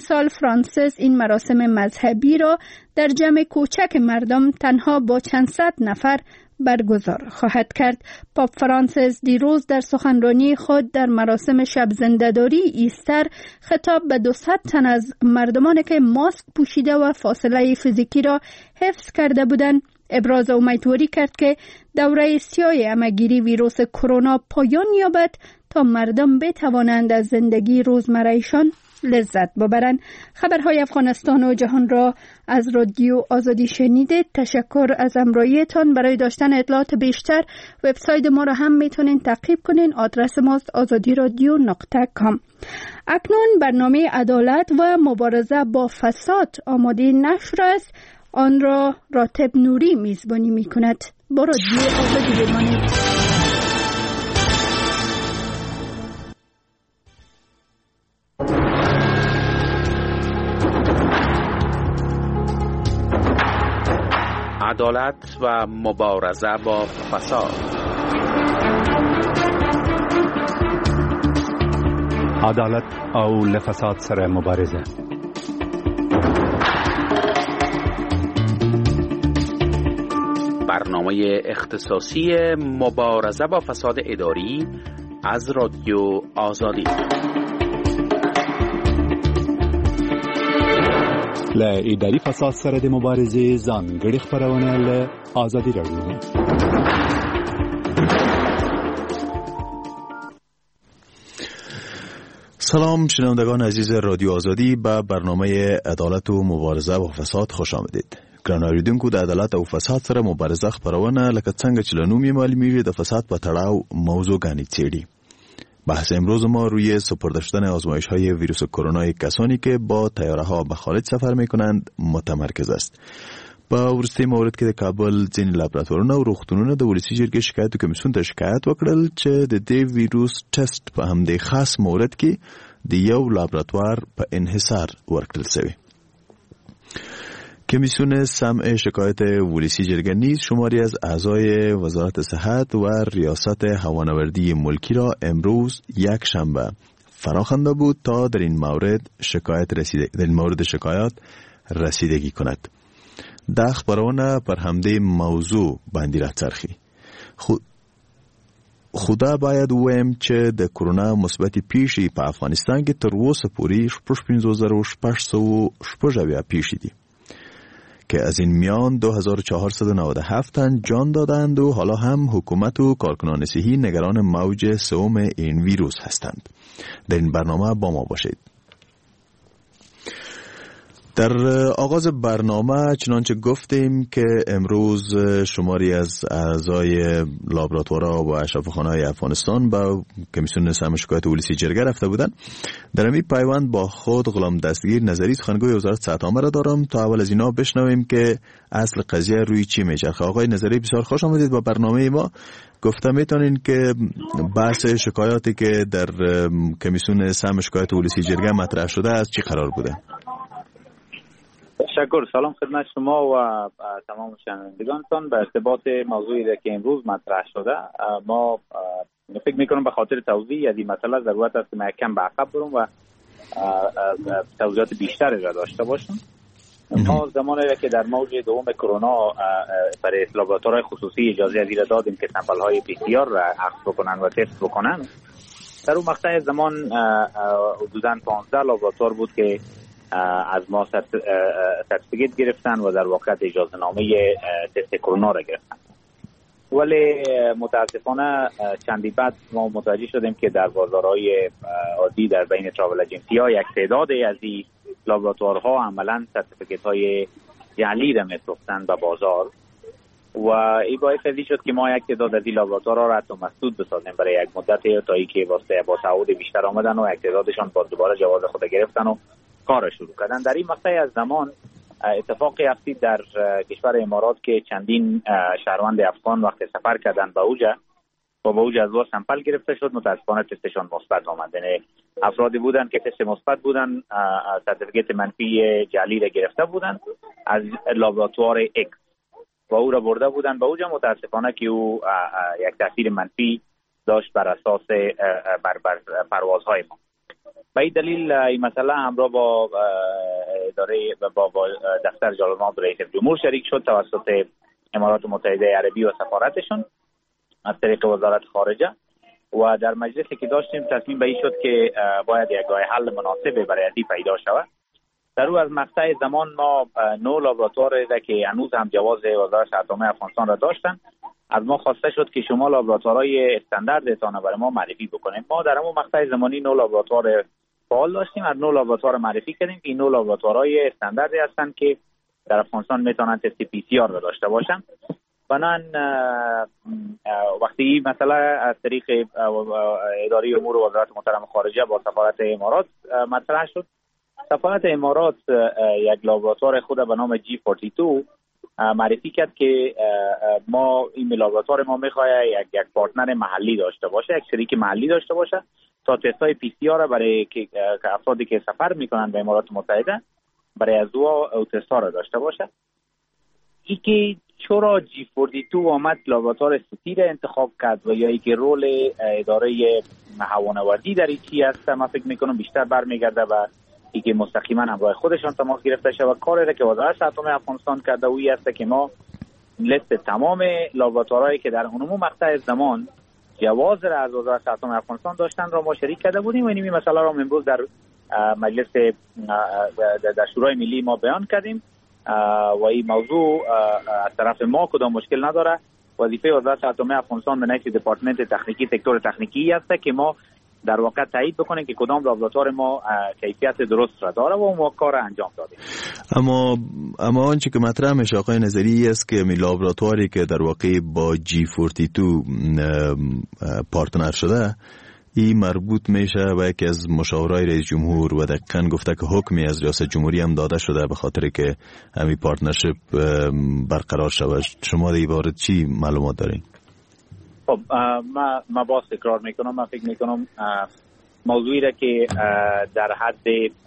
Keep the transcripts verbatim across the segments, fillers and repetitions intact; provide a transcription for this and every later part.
امسال فرانسیس این مراسم مذهبی را در جمع کوچک مردم تنها با چند صد نفر برگزار خواهد کرد. پاپ فرانسیس دیروز در سخنرانی خود در مراسم شب زنده‌داری ایستر خطاب به دویست تن از مردمانی که ماسک پوشیده و فاصله فیزیکی را حفظ کرده بودند ابراز امیدواری کرد که دوره سیاه همه‌گیری ویروس کرونا پایان یابد تا مردم بتوانند از زندگی روزمره‌شان لذت ببرند. خبرهای افغانستان و جهان را از رادیو آزادی شنیدید. تشکر از همراهیتان. برای داشتن اطلاعات بیشتر وبسایت ما را هم میتونین تعقیب کنین. آدرس ماست آزادی رادیو نقطه کام. اکنون برنامه عدالت و مبارزه با فساد آماده نشر است. آن را راتب نوری میزبانی میکند. با رادیو آزادی بمانید. عدالت و مبارزه با فساد. عدالت او لفساد سره مبارزه. برنامه اختصاصی مبارزه با فساد اداری از رادیو آزادی. ل اداري فساد سره د مبارزې ځانګړي خبرونه له آزادي راډیو. سلام شنوندگان عزیز رادیو آزادی، به برنامه عدالت و مبارزه با فساد خوش آمدید. ګران اوریدونکو، د عدالت او فساد سره مبارزه خبرونه لکه څنګه چې له نوم یې معلومیږي د فساد په تړاو موضوعګانې څېړي. بحث امروز ما روی سپرده شدن آزمایش های ویروس کرونا کسانی که با طیاره ها به خارج سفر می کنند متمرکز است. با ورسته مورد که د کابل ځینې لابراتوارونه او روغتونونه د ولسي جرګې شکایت کمیسیون ته شکایت وکړل چې د دې ویروس ټیسټ په همدې خاص مورد کې د یو لابراتوار په انحصار ورکړل شوی. کمیسیون سمع شکایت ولسی جرگه نیز شماری از اعضای وزارت صحت و ریاست هوانوردی ملکی را امروز یک شنبه فراخوانده بود تا در این مورد شکایت رسیده در این مورد شکایات رسیدگی کند. دا خبرونه پر همده موضوع باندې راڅرخي. خود خدا باید ویم چې د کرونا مثبت پیښې په افغانستان کې تر اوسه پورې شپږ پنځوس زره شپږ سوه شپږ اویا پیښې دي که از این میان دو هزار و چهارصد و نود و هفت تن جان دادند و حالا هم حکومت و کارکنان صحی نگران موج سوم این ویروس هستند. در این برنامه با ما باشید. در آغاز برنامه چنانچه گفتیم که امروز شماری از اعضای لابراتوارها و اشرافخانه‌های افغانستان با کمیسیون سمع شکایت ولسی جرگه رفته بودند. در همین پیوند با خود غلام دستگیر نظری سخنگوی وزارت صحت عامه را دارم تا اول از اینا بشنویم که اصل قضیه روی چی میچرخه. آقای نظری بسیار خوش آمدید با برنامه ما. گفته میتونین که بحث شکایاتی که در کمیسیون سمع شکایت ولسی جرگه مطرح شده از چی قرار بوده؟ تشکر. سلام خدمت شما و تمام شنوندگانتان. به ارتباط موضوعی که امروز مطرح شده، ما فکر میکنم به خاطر توضیح از این مسئله ضرورت است که ما کم به عقب برم و توضیحات بیشتری را داشته باشم. ما زمانی را که در موج دوم کرونا برای لابراتوارهای خصوصی اجازه ازیر دادیم که سمپل های پی سی آر را اخذ بکنن و تست بکنن، در اون مقطع زمان حدوداً پانزده لابراتوار بود که از ما سرتیفیکیت گرفتن و در واقع اجازه نامه تست کرونا را گرفتن. ولی متاسفانه چندی بعد ما متوجه شدیم که در بازارهای عادی در بین تراول اجنسی ها یک تعدادی از این لابراتوارها عملا سرتیفیکیت های جعلی را می‌فروختند به بازار و این باعث شد که ما یک تعداد از این لابراتوارها را حتی مسدود بسازیم برای یک مدت تا اینکه واسه با تعهد بیشتر آمدن و یک تعدادشان باز دوباره جواز خود گرفتن و کار شروع کردن. در این مقطع از زمان اتفاقی افتید در کشور امارات که چندین شهروند افغان وقت سفر کردن به اوجه و به اوجه از وار سمپل گرفته شد. متاسفانه تستشان مثبت آمد. یعنی افرادی بودن که تست مثبت بودن، سرتیفیکیت منفی جعلی را گرفته بودن از لابراتوار اکس و او را برده بودن به اوجه. متاسفانه که او یک تاثیر منفی داشت بر اساس بر, بر پروازهای ما. به این دلیل این مسئله همراه با اداره با, با دفتر جلال‌آباد رئیس جمهور شریک شد توسط امارات متحده عربی و سفارتشون از طریق وزارت خارجه و در مجلسی که داشتیم تصمیم به این شد که باید یک راه حل مناسب برای این پیدا شود. در او از مقطع زمان ما نو لابراتوار را که هنوز هم جواز وزارت اتمی افغانستان را داشتن از ما خواسته شد که شما لابراتوارهای استانداردتان برای ما معرفی بکنید. ما در اون مقطع زمانی نو لابراتوار فعال داشتیم، از نو لابراتوار معرفی کردیم که این نو لابراتوارهای استانداردی هستند که در افغانستان میتونن تست پی سی آر را داشته باشن. بنان وقتی این مسئله از طریق اداره امور وزارت محترم خارجه با سفارت امارات مطرح شد، سفارت امارات یک لابراتوار خود به نام جی چهل و دو معرفی کرد که ما این لابراتوار ما میخواد یک یک پارتنر محلی داشته باشه، یک شریک محلی داشته باشه تا تست‌های پی سی آر برای که افرادی که سفر میکنن به امارات متحده برای از او تست‌ها را داشته باشه. ای که چرا جی چهل و دو آمد لابراتوار سیتی را انتخاب کرد و یا ای که رول اداره هوانوردی در این چی است، من فکر میکنم بیشتر برمیگرده و ای که مستقیما همراه خودشان تماس گرفته شد و کاری را که وزارت اتمی افغانستان کرده اویی است که ما لیست تمام لابراتوارهایی که در اون مقطع زمان جواز را از وزارت اتمی افغانستان داشتن را ما شریک کرده بودیم و این مسئله را امروز در مجلس در شورای ملی ما بیان کردیم و این موضوع از طرف ما کدام مشکل نداره. وظیفه وزارت اتمی افغانستان به نحو دپارتمنت تکنیکی سکتور تکنیکی است که ما در واقع تایید بکنه که کدام لابراتوار ما کیفیت درست را داره و اون کار را انجام دادیم. اما اما آنچه که مطرح میشه آقای نظری است که می لابراتواری که در واقع با جی چهل و دو پارتنر شده این مربوط میشه و یکی از مشاورای رئیس جمهور و دقیقاً گفته که حکمی از ریاست جمهوری هم داده شده به خاطر که همین پارتنرشپ برقرار شود. شما در این باره چی معلومات دارین؟ خب ما ما باز تکرار میکنم، من فکر میکنم موضوعی را که در حد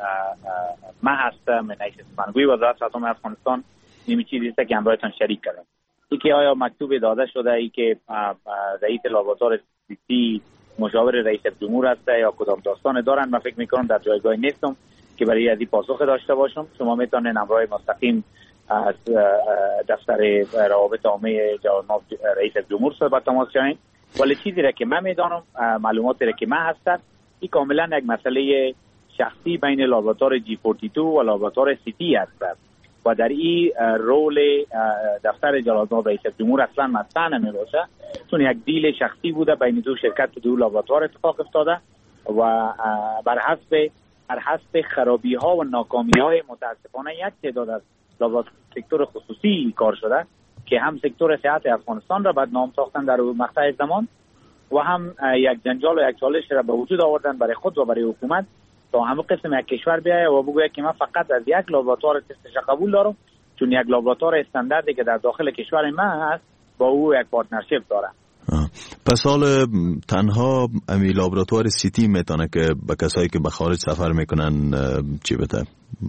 ما هستم من ایش سخنگوی وزارت اتمی افغانستان این چیزی است که همراهتان شریک کردم. ای که آیا مکتوب داده شده ای که رئیس لابراتوار سیتی مشاور رئیس جمهور است یا کدام داستان دارن، من فکر میکنم در جایگاه نیستم که برای از این پاسخ داشته باشم. شما میتونید همراه مستقیم از دفتر روابط عامه جناب رئیس جمهور صحبت تماس شوید. ولی چیزی را که من میدانم، معلوماتی را که من هستم، این کاملا یک مسئله شخصی بین لابراتوار جی چهل و دو و لابراتوار سیتی است و در این رول دفتر جلال‌آباد رئیس جمهور اصلا مطرح نمیباشه، چون یک دیل شخصی بوده بین دو شرکت دو لابراتوار اتفاق افتاده و بر حسب بر حسب خرابی ها و ناکامی های متاسفانه یک تعداد از لابراتوار سکتور خصوصی کار شده که هم سکتور صحت افغانستان را بدنام ساختن در مقطع زمان و هم یک جنجال و یک چالش را به وجود آوردن برای خود و برای حکومت تا همه قسم یک کشور بیایه و بگویه که من فقط از یک لابراتوار تستش قبول دارم، چون یک لابراتوار استانداردی که در داخل کشور من هست با او یک پارتنرشپ داره. پس حال تنها امی لابراتوار سیتی میتونه که به کسایی که به خارج سفر میکنن چی بده؟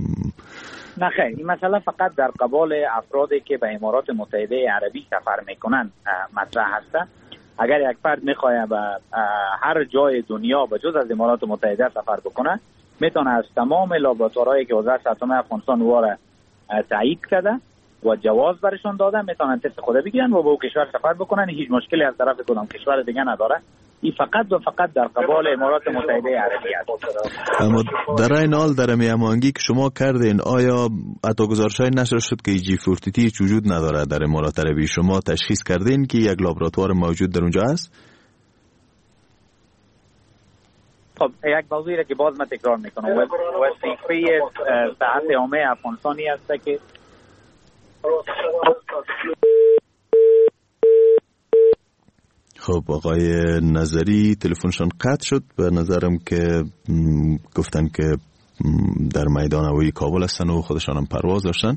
نه خیر، این مسئله فقط در قبال افرادی که به امارات متحده عربی سفر میکنن مطرح هسته. اگر یک فرد میخواد به هر جای دنیا به جز از امارات متحده سفر بکنه، میتونه از تمام لابراتوارهایی که وزارت اتمی افغانستان واره تایید کرده و جواز برشون داده میتونن تست خود بگیرن و به او کشور سفر بکنن. هیچ مشکلی از طرف کدام کشور دیگه نداره. این فقط و فقط در قبال امارات متحده عربی است. اما در این حال در میامانگی که شما کردین، آیا حتی گزارش‌های نشر شد که جی چهل و دو هیچ وجود نداره در امارات عربی؟ شما تشخیص کردین که یک لابراتوار موجود در اونجا است؟ خب یک موضوعی را که باز من تکرار میکنم، وظیفه صحت عامه افغانستانی است که خب آقای نظری تلفنشان قطع شد. به نظرم که گفتن که در میدان هوایی کابل هستن و خودشان هم پرواز داشتن،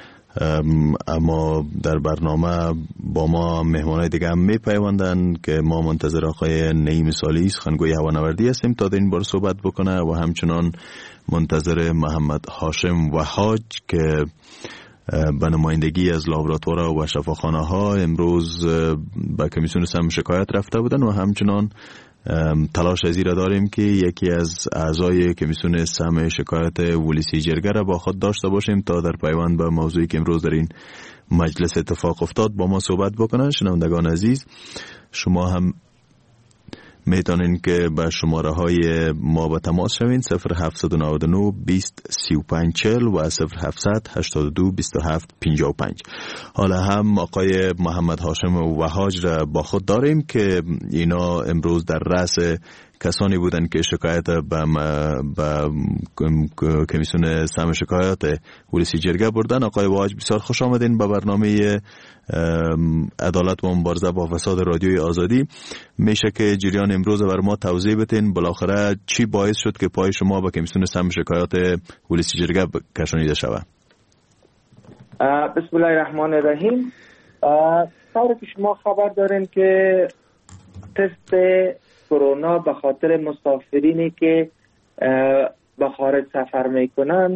اما در برنامه با ما مهمانای دیگه هم میپیوندن که ما منتظر آقای نعیم صالحی سخنگوی هوانوردی هستیم تا این بار صحبت بکنه و همچنان منتظر محمد هاشم وحاج که به نمایندگی از لابراتوار و شفاخانه ها امروز به کمیسیون سم شکایت رفته بودن و همچنان تلاش از را داریم که یکی از اعضای کمیسیون سهم شکایت ولسی جرگه را با خود داشته باشیم تا در پیوند به موضوعی که امروز در این مجلس اتفاق افتاد با ما صحبت بکنن. شنوندگان عزیز، شما هم میتونین که به شماره های ما به تماس شوین صفر هفت نه نه بیست سی و پنج چهل و صفر هفت هشتاد و دو بیست و هفت پنجاه و پنج. حالا هم آقای محمد هاشم وهاج را با خود داریم که اینا امروز در رأس کسانی بودن که شکایت به به کمیسیون سهم شکایت ولسی جرگه بردن. آقای وهاج بسیار خوش آمدین به برنامه عدالت و مبارزه با فساد رادیوی آزادی. میشه که جریان امروز بر ما توضیح بدین بالاخره چی باعث شد که پای شما به کمیسیون سهم شکایت ولسی جرگه کشانیده شود؟ بسم الله الرحمن الرحیم. طوری که شما خبر دارین که تست کرونا به خاطر مسافرینی که به خارج سفر میکنن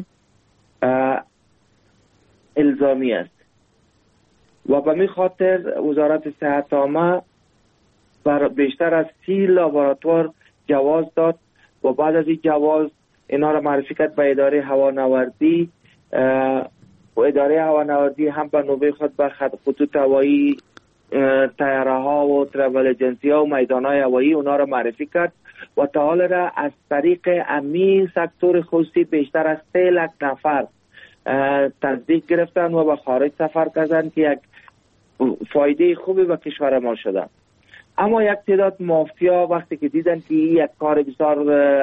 الزامی است و به می خاطر وزارت صحت عامه بر بیشتر از سی لابراتوار جواز داد و بعد از این جواز اینا را معرفی کرد به اداره هوانوردی و اداره هوانوردی هم به نوبه خود به خطوط هوایی تیاره ها و ترافل ایجنسی ها و میدان های هوایی اونا را معرفی کرد و تا حال را از طریق امی سکتور خصوصی بیشتر از سه لک نفر تصدیق گرفتن و به خارج سفر کردن که یک فایده خوبی به کشور ما شده. اما یک تعداد مافیا وقتی که دیدن که یک کار بسیار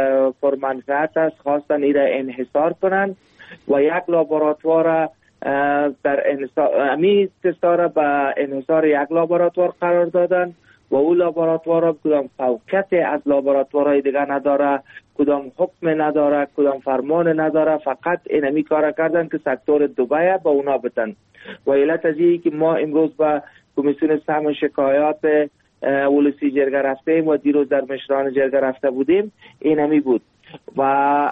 پرمنفعت است خواستن این را انحصار کنن و یک لابراتوار در انحصار امی تستا را به انحصار یک لابراتوار قرار دادن و او لابراتوار کدام فوقیت از لابراتوارهای دیگه نداره، کدام حکم نداره، کدام فرمان نداره، فقط اینمی کار کردن که سکتور دبی با اونا بتن. و علت از اینه که ما امروز با کمیسیون سهم شکایات ولسی جرگه رفتیم و دیروز در مشران جرگه رفته بودیم اینمی بود و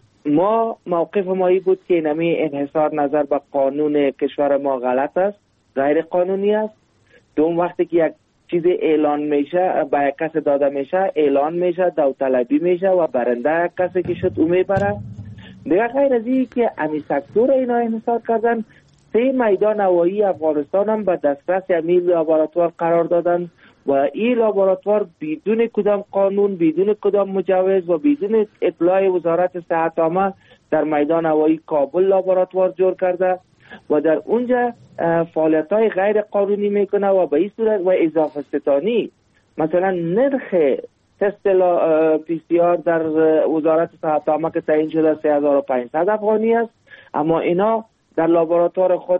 ما موقف ما ای بود که اینمی انحصار نظر به قانون کشور ما غلط است، غیر قانونی است. دوم وقتی که یک چیز اعلان میشه به یک کس داده میشه اعلان میشه داوطلبی میشه و برنده یک کسی که شد او میبره. دیگه غیر از این که امی سکتور اینا انحصار کردن سه میدان هوایی افغانستان هم به دسترس امی لابراتوار قرار دادن و این لابراتوار بدون کدام قانون، بدون کدام مجوز و بدون اطلاع وزارت صحت عامه در میدان هوایی کابل لابراتوار جور کرده و در اونجا فعالیت‌های غیر قانونی میکنه و به این صورت و اضافه ستانی مثلا نرخ تست پی سی آر در وزارت صحت عامه که تعیین شده سه هزار و پانصد افغانی است، اما اینا در لابراتوار خود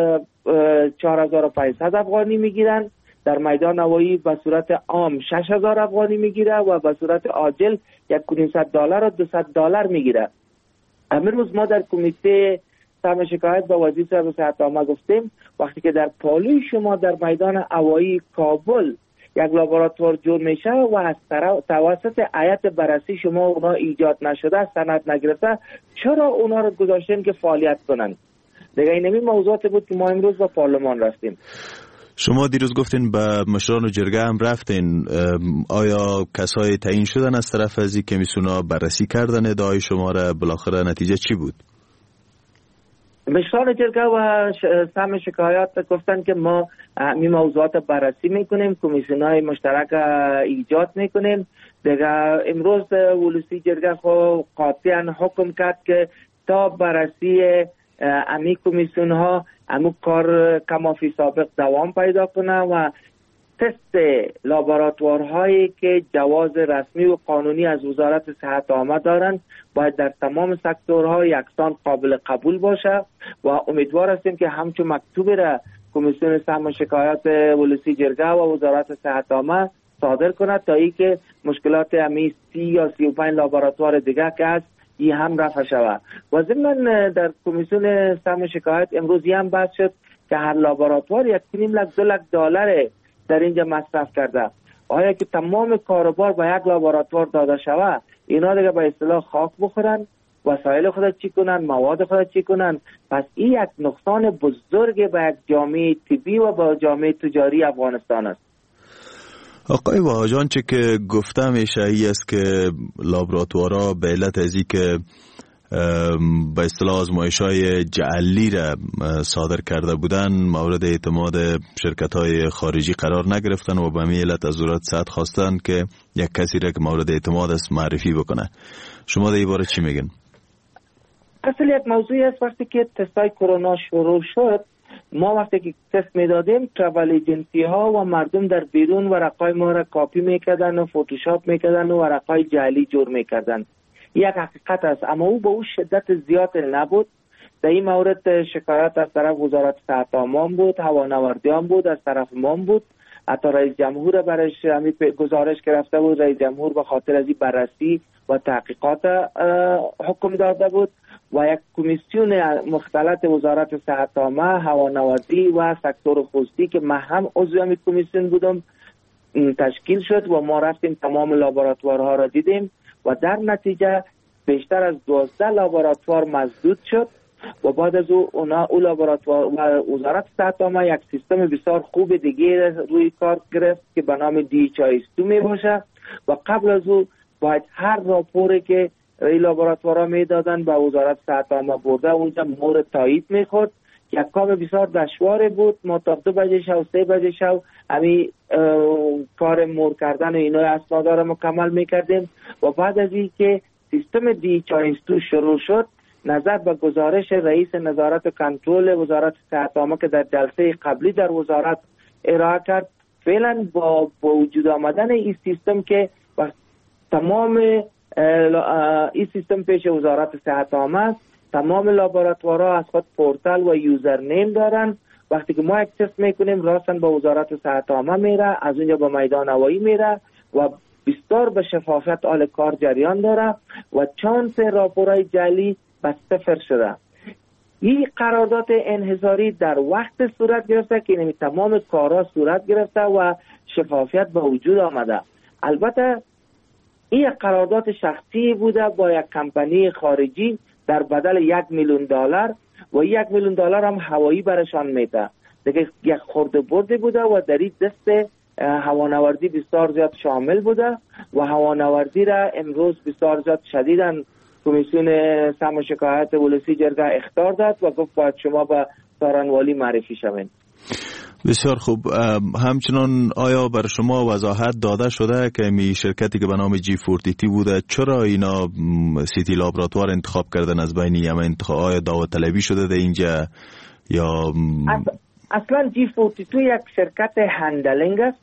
چهار هزار و پانصد افغانی میگیرن، در میدان هوایی به صورت عام شش هزار افغانی میگیره و به صورت عاجل یک و نیم دلار و دویست دلار میگیره. امروز ما در کمیته سهم شکایت با وزیر صاحب صحت عامه گفتیم وقتی که در پالوی شما در میدان هوایی کابل یک لابراتوار جور میشه و از توسط هیئت بررسی شما اونا ایجاد نشده سند نگرفته چرا اونا رو گذاشتین که فعالیت کنن؟ دیگه اینمی موضوعات بود که ما امروز با پارلمان رفتیم. شما دیروز گفتین به مشران جرگه هم رفتین، آیا کسای تعیین شدن از طرف از این کمیسیونا بررسی کردن ادعای شما را؟ بالاخره نتیجه چی بود؟ مشران جرگه و سهم شکایات گفتن که ما این موضوعات بررسی میکنیم، کمیسیونای مشترک ایجاد میکنیم. دیگه امروز ولسی جرگه خو قاطعا حکم کرد که تا بررسی امی کمیسیون ها امو کار کمافی سابق دوام پیدا کنه و تست لابراتوارهایی که جواز رسمی و قانونی از وزارت صحت عامه دارند باید در تمام سکتورها یکسان قابل قبول باشه و امیدوار هستیم که همچون مکتوبی را کمیسیون سهم شکایات ولسی جرگه و وزارت صحت عامه صادر کنه تا ای که مشکلات امی سی یا سی و پنج لابراتوار دیگه که هست این هم رفع شود. و ضمن در کمیسیون سهم شکایت امروز هم بحث شد که هر لابراتوار یک نیم لک دو لک دلار در اینجا مصرف کرده. آیا که تمام کاروبار به یک لابراتوار داده شود اینا دیگه به اصطلاح خاک بخورن، وسایل خود چی کنن، مواد خود چی کنن؟ پس این یک نقصان بزرگ به یک جامعه طبی و به جامعه تجاری افغانستان است. آقای واجان چه که گفتم اشعایی است که لابراتوارها به علت ازی که به اصطلاح آزمایش‌های جعلی را صادر کرده بودن مورد اعتماد شرکت‌های خارجی قرار نگرفتن و به همین علت از وزارت صحت خواستن که یک کسی را که مورد اعتماد است معرفی بکنه. شما در این باره چی میگن؟ اصل یک موضوعی است وقتی که تستای کرونا شروع شد، ما وقتی که تست میدادیم ترافل ایجنسی ها و مردم در بیرون ورقای ما را کاپی میکردن و فوتوشاپ میکردن و ورقای جعلی جور میکردن. یک حقیقت است، اما او به او شدت زیاد نبود. در این مورد شکایت از طرف وزارت صحت عامه بود، هوانوردیان بود، از طرف ما بود. حتی رئیس جمهور برش همین گزارش گرفته بود. رئیس جمهور به خاطر از این بررسی و تحقیقات حکم داده بود و یک کمیسیون مختلط وزارت صحت عامه، هوانوردی و سکتور خصوصی که من هم عضو همین کمیسیون بودم تشکیل شد و ما رفتیم تمام لابراتوارها را دیدیم و در نتیجه بیشتر از دوازده لابراتوار مسدود شد و بعد از او اونا او لابراتوار و وزارت صحت عامه یک سیستم بسیار خوب دیگه روی کار گرفت که به نام دی اچ آی اس دو می باشه و قبل از او باید هر راپوری که این لابراتوارها میدادن به وزارت صحت عامه برده اونجا مورد تایید میخورد. یک کار بسیار دشوار بود. ما تا دو بجه شب سه بجه شب همین کار مور کردن و اینا اسنادا را مکمل میکردیم و بعد از این که سیستم دی اچ آی اس دو شروع شد، نظر به گزارش رئیس نظارت و کنترل وزارت صحت عامه که در جلسه قبلی در وزارت ارائه کرد، فعلا با وجود آمدن این سیستم که تمام این سیستم پیش وزارت صحت عامه است، تمام لابراتوارها از خود پورتال و یوزر نیم دارن. وقتی که ما یک تست میکنیم راستن به وزارت صحت عامه میره، از اونجا به میدان هوایی میره و بسیار به شفافیت آل کار جریان داره و چانس راپورای جعلی به صفر شده. این قرارداد انحصاری در وقت صورت گرفته که این تمام کارها صورت گرفته و شفافیت به وجود آمده. البته این قرارداد شخصی بوده با یک کمپانی خارجی در بدل یک میلیون دلار و یک میلیون دلار هم هوایی برشان میده. دیگه یک خورده برده بوده و در این دست هوانوردی بسیار زیاد شامل بوده و هوانوردی را امروز بسیار زیاد شدیداً کمیسیون سم شکایت ولسی جرگه اخطار داد و گفت باید شما به سارنوالی معرفی شوین. بسیار خوب. همچنان آیا بر شما وضاحت داده شده که می شرکتی که به نام جی چهارده بوده چرا اینا سیتی لابراتوار انتخاب کردن از بین یمن انتخاب؟ آیا دعوت طلبی شده در اینجا یا اصلا جی چهارده یک شرکت هندلینگ است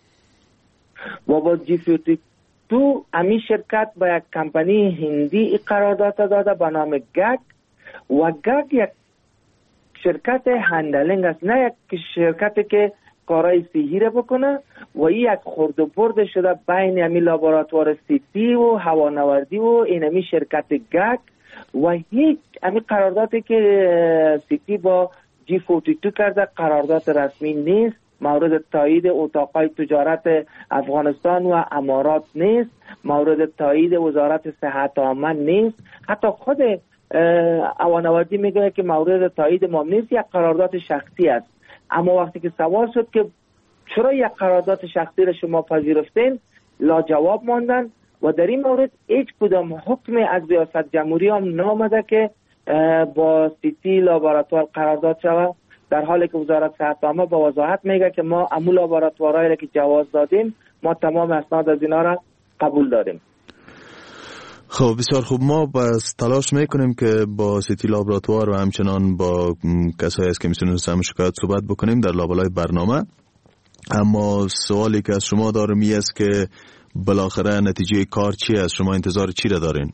و با جی چهارده امی شرکت با یک کمپانی هندی قرارداد داده به نام گگ و گگ یک شرکت هندلینگ است، نه یک شرکتی که کارهای صحی را بکنه و این یک خورد و برد شده بین امی لابراتوار سیتی و هوانوردی و این امی شرکت گگ و هیچ امی قراردادی که سیتی با جی چهارده کرده قرارداد رسمی نیست، مورد تایید اتاقای تجارت افغانستان و امارات نیست، مورد تایید وزارت صحت عامه نیست، حتی خود هوانوردی میگه که مورد تایید ما نیست، یک قرارداد شخصی است. اما وقتی که سوال شد که چرا یک قرارداد شخصی را شما پذیرفتین، لا جواب ماندن و در این مورد هیچ کدام حکم از ریاست جمهوری هم نامده که با سیتی لابراتوار قرارداد شود، در حالی که وزارت صحت عامه با وضاحت میگه که ما امو لابراتوارهایی را که جواز دادیم ما تمام اسناد از اینا را قبول داریم. خب بسیار خوب. ما بس تلاش میکنیم که با سیتی لابراتوار و همچنان با کسایی از کمیسیون سم شکایت صحبت بکنیم در لابلای برنامه، اما سوالی که از شما دارم این است که بالاخره نتیجه کار چی است؟ شما انتظار چی را دارین؟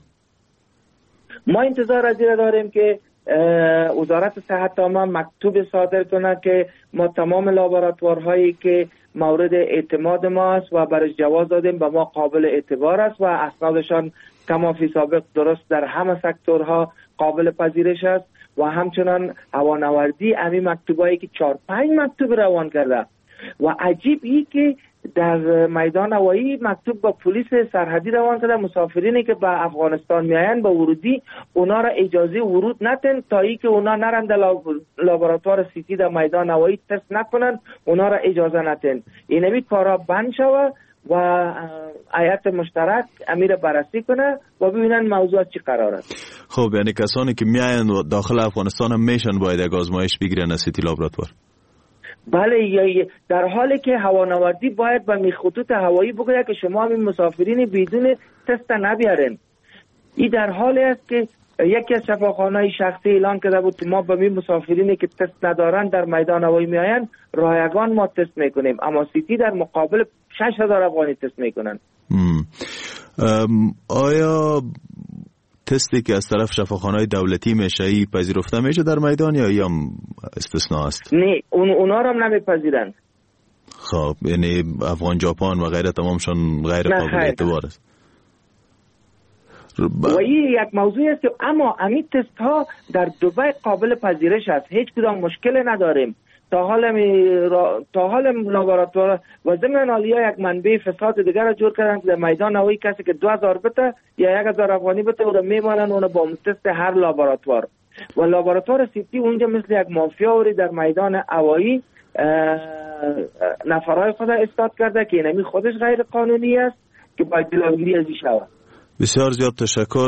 ما انتظار از این داریم که وزارت صحت عامه مکتوب صادر کنه که ما تمام لابراتوارهایی که مورد اعتماد ما است و برای جواز دادیم به ما قابل اعتبار است و اسنادشان کما فی سابق درست در همه سکتورها قابل پذیرش است و همچنان هوانوردی همین مکتوبایی که چهار پنج مکتوب روان کرده و عجیب ای که در میدان هوایی مکتوب با پلیس سرحدی روان کرده مسافرینی که به افغانستان میاین با ورودی اونا را اجازه ورود ندن تا ای که اونا نرن در لابراتوار سیتی در میدان هوایی تست نکنن، اونا را اجازه ندن. اینمی کارا بند شوه و هیئت مشترک امیر بررسی کنه و ببینن موضوع چی قرار است. خب یعنی کسانی که میاین داخل افغانستان هم میشن باید یک آزمایش بگیرن از سیتی لابراتوار؟ بله، در حالی که هوانوردی باید به خطوط هوایی بگه که شما همین مسافرین بدون تست نبیارین. این در حالی است که یکی از شفاخانه‌های شخصی اعلان کرده بود ما به می مسافرینی که تست ندارن در میدان هوایی میاین رایگان ما تست میکنیم، اما سیتی در مقابل شش هزار افغانی تست میکنن. آیا تستی که از طرف شفاخانه‌های دولتی میشه ای پذیرفته میشه در میدان یا یا استثناء است؟ نه، اون اونا رو هم نمیپذیرن. خب یعنی افغان ژاپن و غیره تمامشون غیر قابل اعتبار است. و این یک موضوع است که اما امی تست ها در دبی قابل پذیرش است، هیچ کدام مشکل نداریم. تا حال می را... تا حال لابراتوار و ضمن عالیه یک منبع فساد دیگر را جور کردن که در میدان هوایی کسی که دو هزار بته یا یک هزار افغانی بته او را میمانن اون با تست هر لابراتوار و لابراتوار سیتی اونجا مثل یک مافیا وری در میدان هوایی نفرای خود استاد کرده که اینمی خودش غیر قانونی است که باید جلوگیری ازش شود. بسیار زیاد تشکر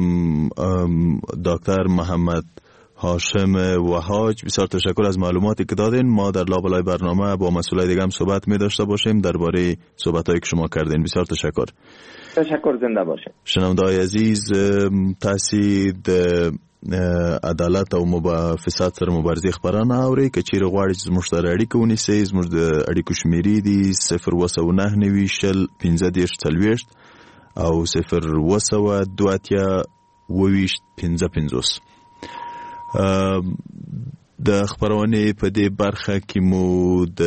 دکتر محمد هاشم وهاج، بسیار تشکر از معلوماتی که دادین. ما در لابلای برنامه با مسئولای دیگه هم صحبت می داشته باشیم درباره صحبتایی که شما کردین. بسیار تشکر. تشکر، زنده باشید. شنونده‌های عزیز، تاسو د عدالت او فساد سره مبارزه خبرانه اوري که چیرې غواړئ چې زموږ سره اړیکه ونیسئ. زموږ د اړیکو شمیرې دي صفر اوه سوه نهه نوي شل پنځه دېرش څلوېښت او صفر اوه سوه دوه اتیا اوه ویشت پنځه پنځوس. د خبرونې په دې برخه کې مو د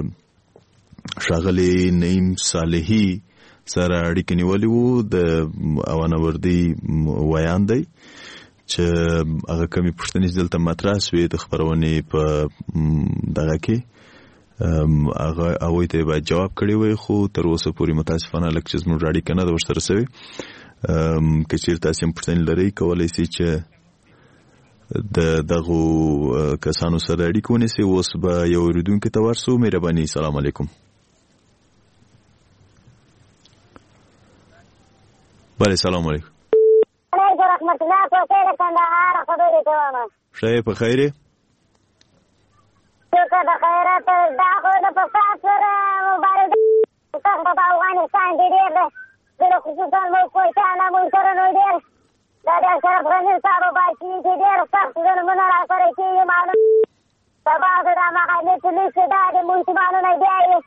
ښاغلي نعیم صالحي سره اړیکه نیولې وو. د اوانوردي ویان دی چې هغه کمی پوښتنې چې دلته مطرح شوې د خبرونې په دغه کې هغه هغوی ته یې باید جواب کړی وی، خو تر اوسه پورې متاسفانه لږ چې زموږ اړیکه نه ده ورسره سوې. که چېرې تاسې هم پوښتنې لرئ کولی شئ چې د دغو کسانو سره اړیکه ونیسئ. اوس به یو اورېدونکي ته ورسو. مهرباني. سلام علیکم. بله، سلام علیکم. رحمت الله کوټه کندهار خبرې کوم. ښه په خیر یې؟ شکر د خیرات. دا خو د فساد سره مبارزه په افغانستان کې ډېر ده، خصوصا مو کوټه نه مو سره نو ډېر دا د اشرف غني صاحب باچي چې ډېر سخت ظلمونه راسره کېږي. معلوم سبا د محلي پولیسو دا د مسلمانانو بیا یې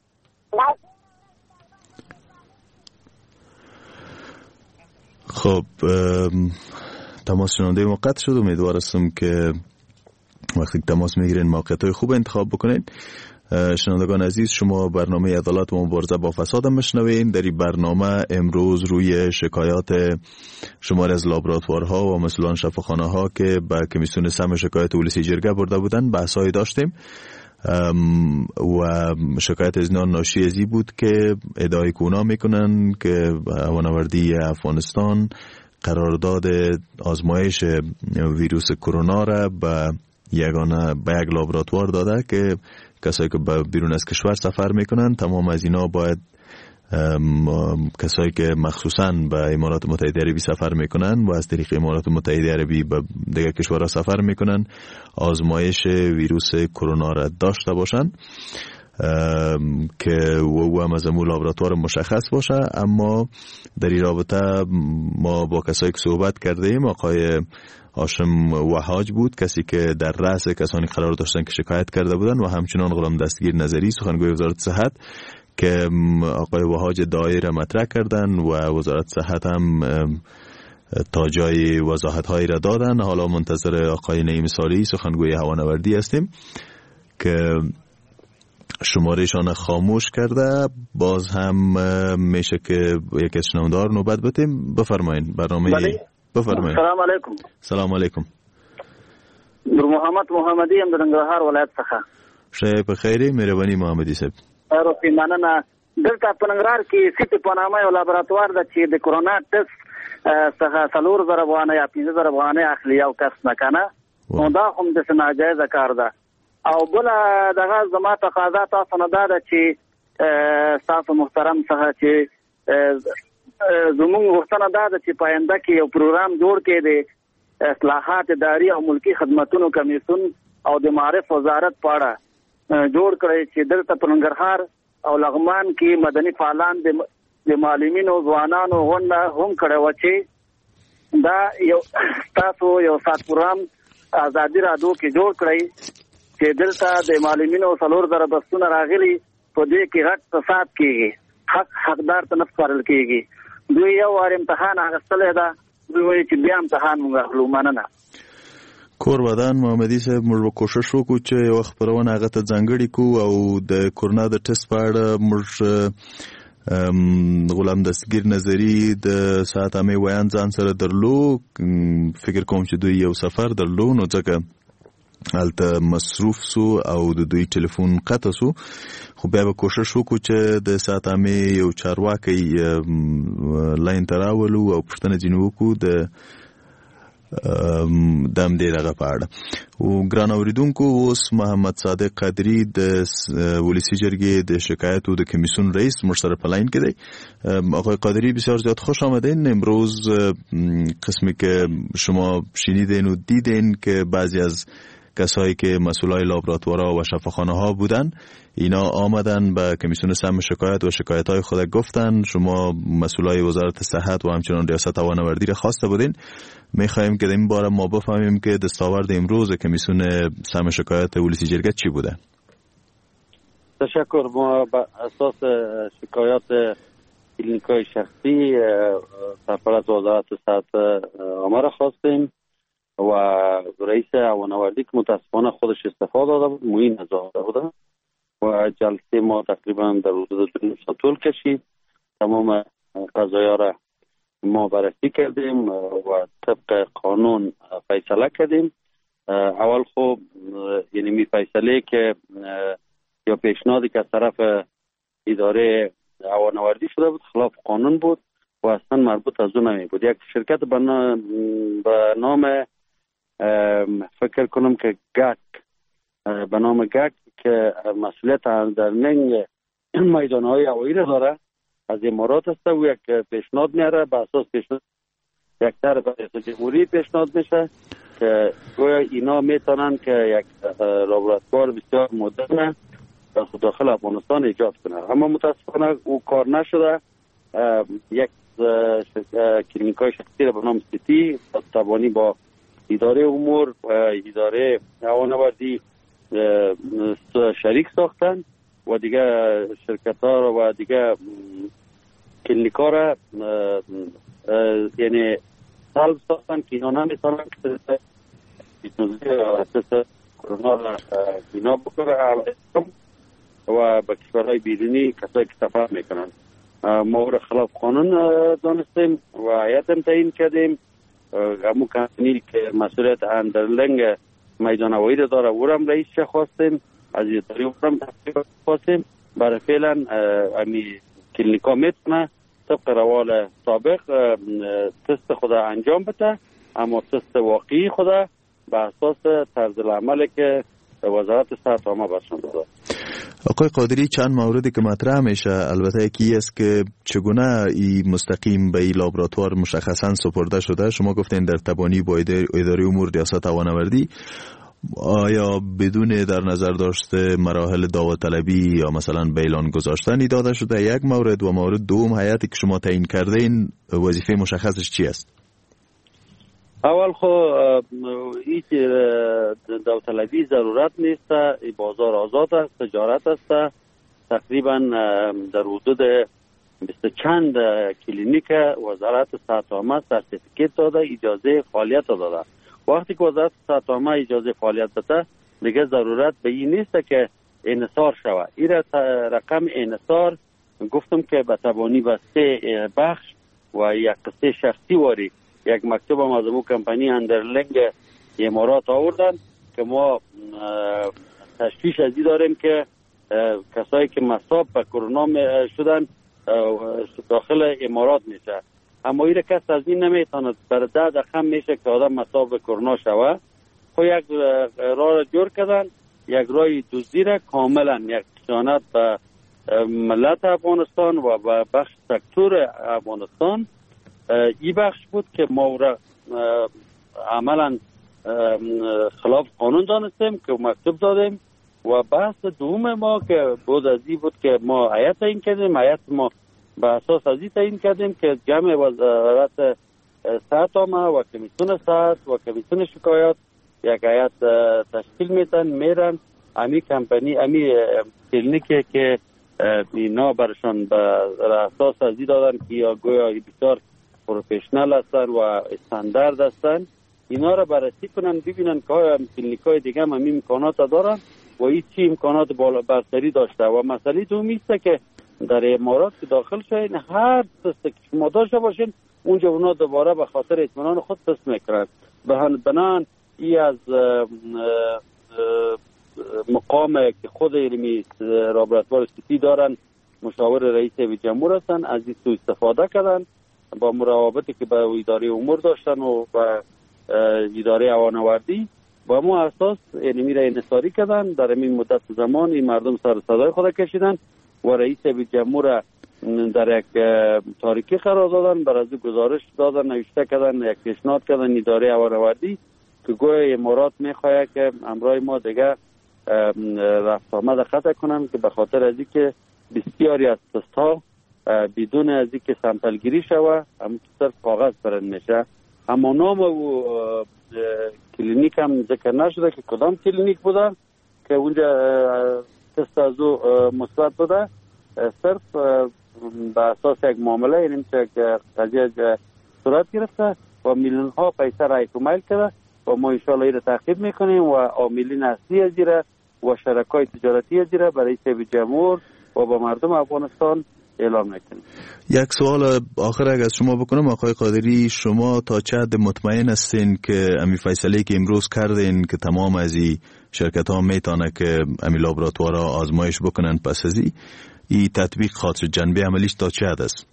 خب تماس شنونده ما قطع شد. امیدوار هستم که وقتی تماس میگیرین موقعیت‌های خوب انتخاب بکنین. شنوندگان عزیز، شما برنامه عدالت و مبارزه با فساد میشنوین. در این برنامه امروز روی شکایات شماری از لابراتوارها و مسئولان شفاخانه‌ها که به کمیسیون سم شکایت ولسی جرگه برده بودن بحث‌های داشتیم و شکایت از اینا ناشی از این بود که ادعای کونا میکنن که هوانوردی افغانستان قرارداد آزمایش ویروس کرونا را به یگانه به یک لابراتوار داده که کسایی که بیرون از کشور سفر میکنن تمام از اینا باید کسایی که مخصوصاً به امارات متحده عربی سفر میکنن و از طریق امارات متحده عربی به دیگر کشورها سفر میکنن آزمایش ویروس کرونا را داشته باشن که او هم از امو لابراتوار مشخص باشه. اما در این رابطه ما با کسایی که صحبت کردیم، آقای هاشم وهاج بود کسی که در رأس کسانی قرار داشتن که شکایت کرده بودن و همچنان غلام دستگیر نظری سخنگوی وزارت صحت که آقای وهاج دایر مطرح کردن و وزارت صحت هم تا جای وضاحت هایی را دادن. حالا منتظر آقای نعیم صالحی سخنگوی هوانوردی هستیم که شمارهشان خاموش کرده. باز هم میشه که یک از شنوندار نوبت بتیم. بفرمایین برنامه بله. بفرمایین. سلام علیکم. سلام علیکم. نور محمد محمدی هم در ننګرهار ولایت څخه. شه په خیری. مهرباني محمدی صاحب. روپی مننه. دلته په ننګرهار کې سیټ په نامه یو لابراتوار د چې د کرونا ټیسټ څخه څلور زره افغانۍ یا پنځه زره افغانۍ اخلي یو کس نه کنه. نو دا هم د ناجایز کار ده. او بل دغه زما تقاضا تاسو نه ده چې تاسو محترم څخه چې زموږ غوښتنه دا ده چې پاینده کې یو پروګرام جوړ کړي د اصلاحات اداري او ملکی خدماتونو کمیسیون او د معارف وزارت په اړه جوړ کړي چې دلته په ننګرهار او لغمان کې مدني فعالان د معلمینو ځوانانو غونډه هم کړې و چې دا یو تاسو یو سات پروګرام ازادي رادیو کې جوړ کړی چې دلته د معلمینو څلور زره بسونه راغلي په دې کې غټ فساد کېږي، حق حقدار ته نه سپارل کېږي. دوی یو وار امتحان اخیستلی ده، دوی وایي چې بیا امتحان موږ اخلو. مننه. کور ودان محمدي صاحب، موږ به کوشش وکړو چې یو خپرونه هغه ته ځانګړې کړو او د کورونا د ټسټ په اړه موږ غلام دستگیر نظری د ساعت امه ویان ځان سره درلو. فکر کوم چې دوی یو سفر درلو، نو ځکه الته مصروف سو او د دوی ټلیفون قطع سو. خو بیا به کوشش وکړو چې د ساعت امه یو چارواکي لاین تراولو او پښتنه جنو وکړو د دم دې دغه په اړه. او ګران اوریدونکو، اوس محمد صادق قادری د ولسی جرګې د شکایت او د کمیسیون رئیس موږ سره په لاین کې دی. آقای قادری بسیار زیاد خوش آمدین. امروز قسمی که شما شنیدین و دیدین که بعضی از کسایی که مسئولای لابراتوارها و شفاخانه ها بودن اینا آمدن به کمیسیون سم شکایت و شکایت های خود گفتن. شما مسئولای وزارت صحت و همچنان ریاست هوانوردی را خواسته بودین. میخواهیم که این باره ما بفهمیم که دستاورد امروز کمیسیون سم شکایت ولسی جرگه چی بوده. تشکر. ما بر اساس شکایات کلینیکای شخصی سرپرست وزارت صحت آمار را خواستیم و رئیس هوانوردی که متاسفانه خودش استعفا داده بود، معین نزاده بوده و جلسه ما تقریبا در حدود دو نیم ساعت طول کشید. تمام قضایا را ما بررسی کردیم و طبق قانون فیصله کردیم. اول خب یعنی می فیصله که یا پیشنهادی که از طرف اداره هوانوردی شده بود خلاف قانون بود و اصلا مربوط از اون نمی بود. یک شرکت به نام فکر کنم که گک به نام گک که مسئولیت در ننگ میدانهای هوایی را داره از امارات است و یک پیشنهاد میاره. به اساس پیشنهاد یک طرف رئیس جمهوری پیشنهاد میشه که گویا اینا میتونن که یک لابراتوار بسیار مدرن داخل افغانستان ایجاد کنه، اما متاسفانه او کار نشده. یک کلینیکای شخصی را به نام سیتی تبانی با اداره امور و اداره هوانوردی شریک ساختن و دیگه شرکت ها و دیگه کلینیک ها را یعنی سلب ساختن که اینا نمیتونن که اساس کرونا را اینا بکنه و به کشورهای بیرونی کسایی که سفر میکنن. ما را خلاف قانون دانستیم و هیئت هم تعیین کردیم. همون کمپانی که مسئولیت اندرلنگ میدان هوایی را داره او را هم رئیس خواستیم، از اداره او را هم خواستیم. برای فعلا امی کلینیکا میتونه طبق روال سابق تست خود انجام بده، اما تست واقعی خود به اساس طرز العمل که وزارت صحت عامه برشان داده. آقای قادری، چند موردی که مطرح میشه البته یکی است که چگونه ای مستقیم به ای لابراتوار مشخصا سپرده شده. شما گفتین در تبانی با اداره امور ریاست هوانوردی، آیا بدون در نظر داشته مراحل داوطلبی یا مثلا بیلان گذاشتنی داده شده؟ یک مورد. و مورد دوم، هیئتی که شما تعیین کردین وظیفه مشخصش چی است؟ اول خو هیچ داوطلبی ضرورت نیست. بازار آزاد است، تجارت است. تقریبا در حدود بیست چند کلینیک وزارت صحت عامه سرتیفیکیت داده، اجازه فعالیت داده. وقتی که وزارت صحت عامه اجازه فعالیت بده دیگه ضرورت به این نیست که انحصار شود. این رقم انحصار گفتم که به تبانی به سه بخش و یک قصه شخصی واری یک مکتوب هم از امو کمپانی اندرلنگ امارات آوردن که ما تشویش ازی داریم که کسایی که مصاب به کرونا شدن داخل امارات میشه، اما این کس از این نمیتواند. بر ده دقیقه میشه که آدم مصاب به کرونا شوه. خو یک راه را جور کردن، یک راه دزدی را کاملا یک خیانت به ملت افغانستان و به بخش سکتور افغانستان این بخش بود که ما را عملا خلاف قانون دانستیم که مکتوب دادیم. و بحث دوم ما که بود از این بود که ما هیئت تعیین کردیم. هیئت ما به اساس از این تعیین کردیم که جمع وزارت صحت عامه و کمیسیون صحت و کمیسیون شکایات یک هیئت تشکیل میدن، میرن امی کمپانی امی کلینیکی که اینا برشان به اساس از این دادن که یا گویا بسیار پروفیشنال هستن و استاندارد هستن، اینا را بررسی کنن ببینن که آیا کلینیکای دیگه هم این امکانات دارن و این چی امکانات بالا برتری داشته. و مسئله دومی است که در امارات که داخل شوین هر تست که شما داشته باشین اونجا اونا دوباره به خاطر اطمینان خود تست میکنن. بنان ای از مقام که خود علمی لابراتوار سیتی دارن مشاور رئیس جمهور هستن از این سو استفاده کردن با مراقبتی که به اداره امور داشتن و به اداره هوانوردی با ما اساس علمی را انحصاری کردن. در این مدت زمان این مردم سر صدای خود کشیدن و رئیس جمهور در یک تاریکی قرار دادن، بر از گزارش دادن، نوشته کردن، یک پیشنهاد کردن اداره هوانوردی که گویا امارات میخواد که امرای ما دیگه رفت آمد قطع کنن که به خاطر از اینکه بسیاری از تست ها بدون از اینکه سامپل گیری شوه هم صرف کاغذ برن میشه. اما نام و کلینیک هم ذکر نشده که کدام کلینیک بوده که اونجا تست از او مثبت بوده. صرف به اساس یک معامله یعنی که قضیه صورت گرفته و میلیون ها پیسه را ایکومایل کرده و ما انشاءالله این تعقیب میکنیم و عاملین اصلی از ایره و شرکای تجارتی از ایره برای رئیس جمهور و با مردم افغانستان اعلام میکنیم. یک سوال آخر اگر از شما بکنم آقای قادری، شما تا چه حد مطمئن هستین که امی فیصله که امروز کردین که تمام از این شرکت ها میتونه که امی لابراتوارها آزمایش بکنن پس از این تطبیق خاطر جنبه عملیش تا چه حد است؟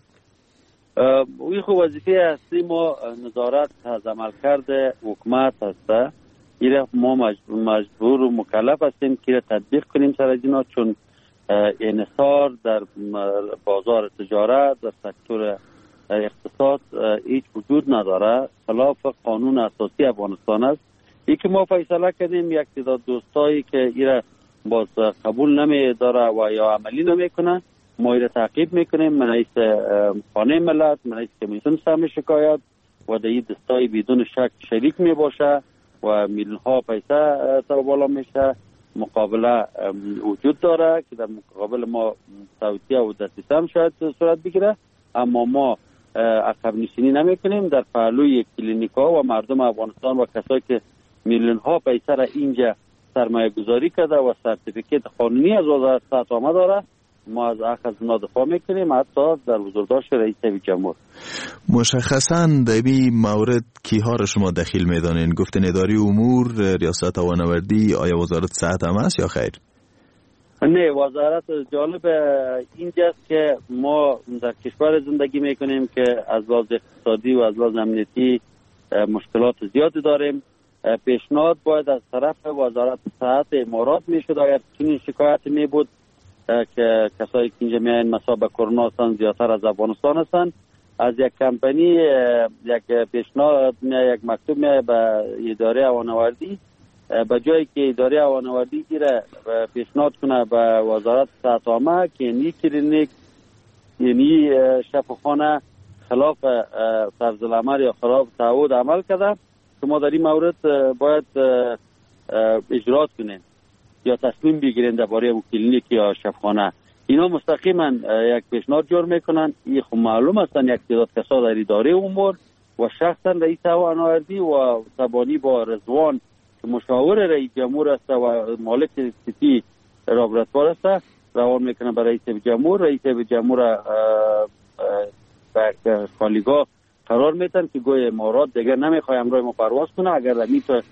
وی خو وظیفه اصلی ما نظارت از عملکرد حکومت هسته. ایره ما مجبور و مکلف هستیم که تطبیق کنیم سر جنا، چون انحصار در بازار تجارت در سکتور اقتصاد هیچ وجود نداره، خلاف قانون اساسی افغانستان است. ای که ما فیصله کردیم یک تعداد دوستایی که ایره باز قبول نمی داره و یا عملی نمی کنه ما ایره تعقیب میکنیم. من رئیس خانه ملت، من رئیس کمیسیون سهم شکایت و در این دستای بدون شک شریک می باشه و میلیون ها پیسه تا بالا میشه. مقابله وجود داره که در مقابل ما توطیه و دسترسی هم شاید صورت بگیره، اما ما عقب نشینی نمی کنیم. در پهلوی کلینیک ها و مردم افغانستان و کسایی که میلیون ها پیسه را اینجا سرمایه گذاری کرده و سرتیفیکیت قانونی از وزارت صحت عامه داره، ما از حق از اونا دفاع میکنیم حتی در حضورداشت رئیس جمهور. مشخصاً در این مورد کیها را شما دخیل میدانین؟ گفتن اداره امور، ریاست هوانوردی، آیا وزارت صحت عامه است یا خیر؟ نه، وزارت جالب اینجاست که ما در کشور زندگی میکنیم که از لحاظ اقتصادی و از لحاظ امنیتی مشکلات زیادی داریم. پیشنهاد باید از طرف وزارت صحت امارات میشد اگر چنین شکایتی می بود که کسایی که اینجا میاین مصاب کرونا هستن زیادتر از افغانستان هستن، از یک کمپانی یک پیشنهاد یک مکتوب میاد به اداره هوانوردی، به جایی که اداره هوانوردی گیره پیشنهاد کنه به وزارت صحت عامه که این کلینیک یعنی شفاخانه خلاف طرز العمل یا خلاف تعهد عمل کرده که ما در این مورد باید اجرات کنیم یا تصمیم بگیرند درباره اون کلینیک یا شفاخانه. اینا مستقیما یک پیشنهاد جور میکنن. این خب معلوم هستن یک تعداد کسا در اداره امور و شخصا رئیس هوانوردی و تبانی با رضوان که مشاور رئیس جمهور است و مالک سیتی لابراتوار است روان میکنن برای رئیس جمهور. رئیس جمهور به خالیگاه قرار میتن که گوی امارات دیگر نمیخواه امروی ما پرواز کنه اگر میتونه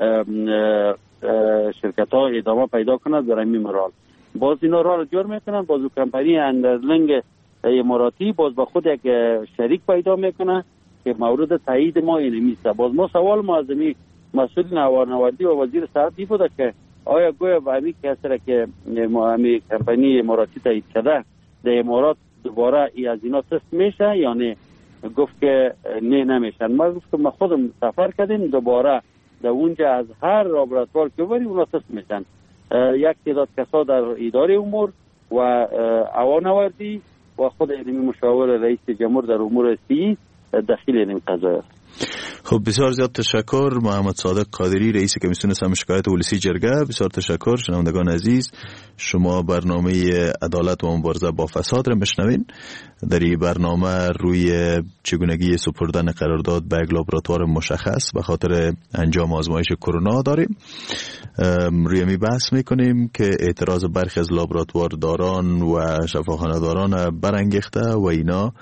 شرکت ها ادامه پیدا کنند در این مرحله. باز اینا را جور میکنن، باز کمپانی اندرلنگ اماراتی باز با خود یک شریک پیدا میکنه که مورد تایید ما اینه میسته. باز ما سوال ما از می مسئولین هوانوردی و وزیر صحت بوده که آیا گویا به همین کسره که همین کمپانی اماراتی تایید کرده در امارات دوباره ای از اینا تست میشه یا نه؟ گفت که نه نمیشن. ما گفتم ما خودم سفر کردیم دوباره در اونجا از هر لابراتوار که بری اونا تست میشن. یک تعداد کسا در اداره امور و هوانوردی و خود علمی مشاور رئیس جمهور در امور سی داخل این قضیه. خب بسیار زیاد تشکر محمد صادق قادری رئیس کمیسیون سهم شکایت ولسی جرگه. بسیار تشکر. شنوندگان عزیز، شما برنامه عدالت و مبارزه با فساد را میشنوین. در این برنامه روی چگونگی سپردن قرارداد به یک لابراتوار مشخص به خاطر انجام آزمایش کرونا داریم. روی می بحث میکنیم که اعتراض برخی از لابراتوار داران و شفاخانه داران برانگیخته و اینا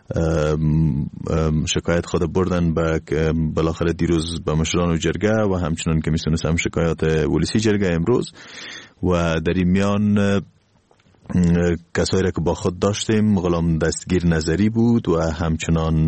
شکایت خود بردن به بالاخره دیروز به مشران و جرگه و همچنان کمیسیون سهم شکایات ولسی جرگه امروز. و در این میان کسایی را که با خود داشتیم غلام دستگیر نظری بود و همچنان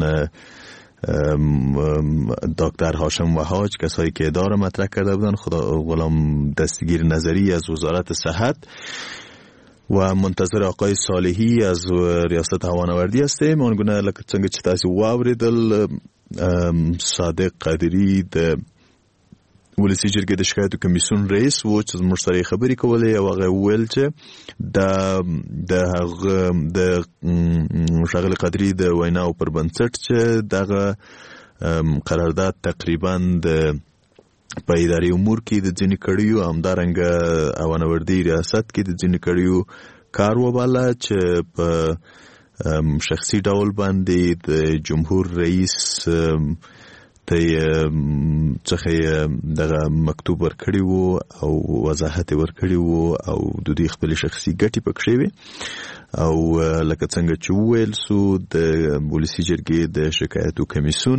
دکتر هاشم وهاج، کسایی که اداره مطرح کرده بودن. خدا غلام دستگیر نظری از وزارت صحت و منتظر آقای صالحی از ریاست هوانوردی هستیم. اونگونه لکه څنګه چې تاسو واوریدل صادق قادری د ولسی جرګې د شکایتو کمیسیون رئیس و چې موږ سره خبرې کولې او هغه ویل چې د د هغه د شغل قادری د ویناو پر بنسټ چې دغه قرارداد تقریبا د په اداري امور کې د ځینې کړیو همدارنګه هوانوردي ریاست کې د ځینې کړیو کار وباله چې په شخصي ډول باندې د جمهور رئیس ته څخه دغه مکتوب ورکړی وو او وضاحت ورکړی وو او د دې خپل شخصي ګټې پکې وي. او لکه څنګه چې ویل سو د ولسی جرګې د شکایتو کمیسیون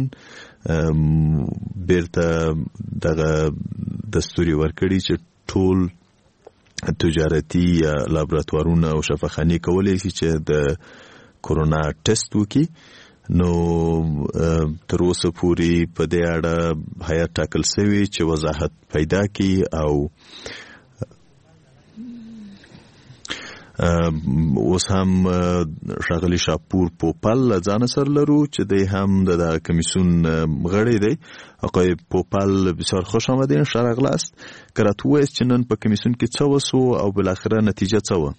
بیرته دغه دستوري ورکړي چې ټول تجارتي لابراتوارونه او شفاخانې کولای شي چې د کورونا ټیسټ وکړي. نو تر اوسه پورې په دې اړه هیات ټاکل شوی چې وضاحت پیدا کړي او اوس هم ښاغلي شاپور پوپل ځان سره لرو چې دی هم د کمیسیون غړی دی. آقای پوپل بسیار خوش آمدین، ښه راغلاست. که راته ووایاست چې نن په کمیسیون کې څه وسو او بالاخره نتیجه څه وه؟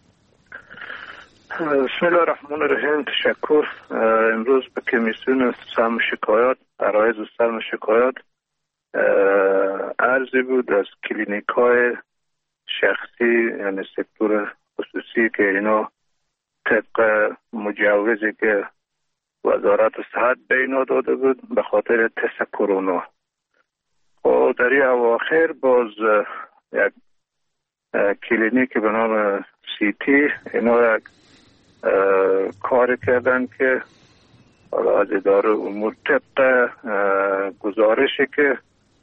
بسم الله الرحمن الرحیم. تشکر. امروز به کمیسیون سهم شکایات عرایض و سهم شکایات عرضی بود از کلینیک های شخصی یعنی سکتور خصوصی که اینا طبق مجوزی که وزارت صحت به اینا داده بود به خاطر تست کرونا. و در این اواخر باز یک کلینیک به نام سیتی اینا یک کار کردن که از اداره امور طبق گزارشی که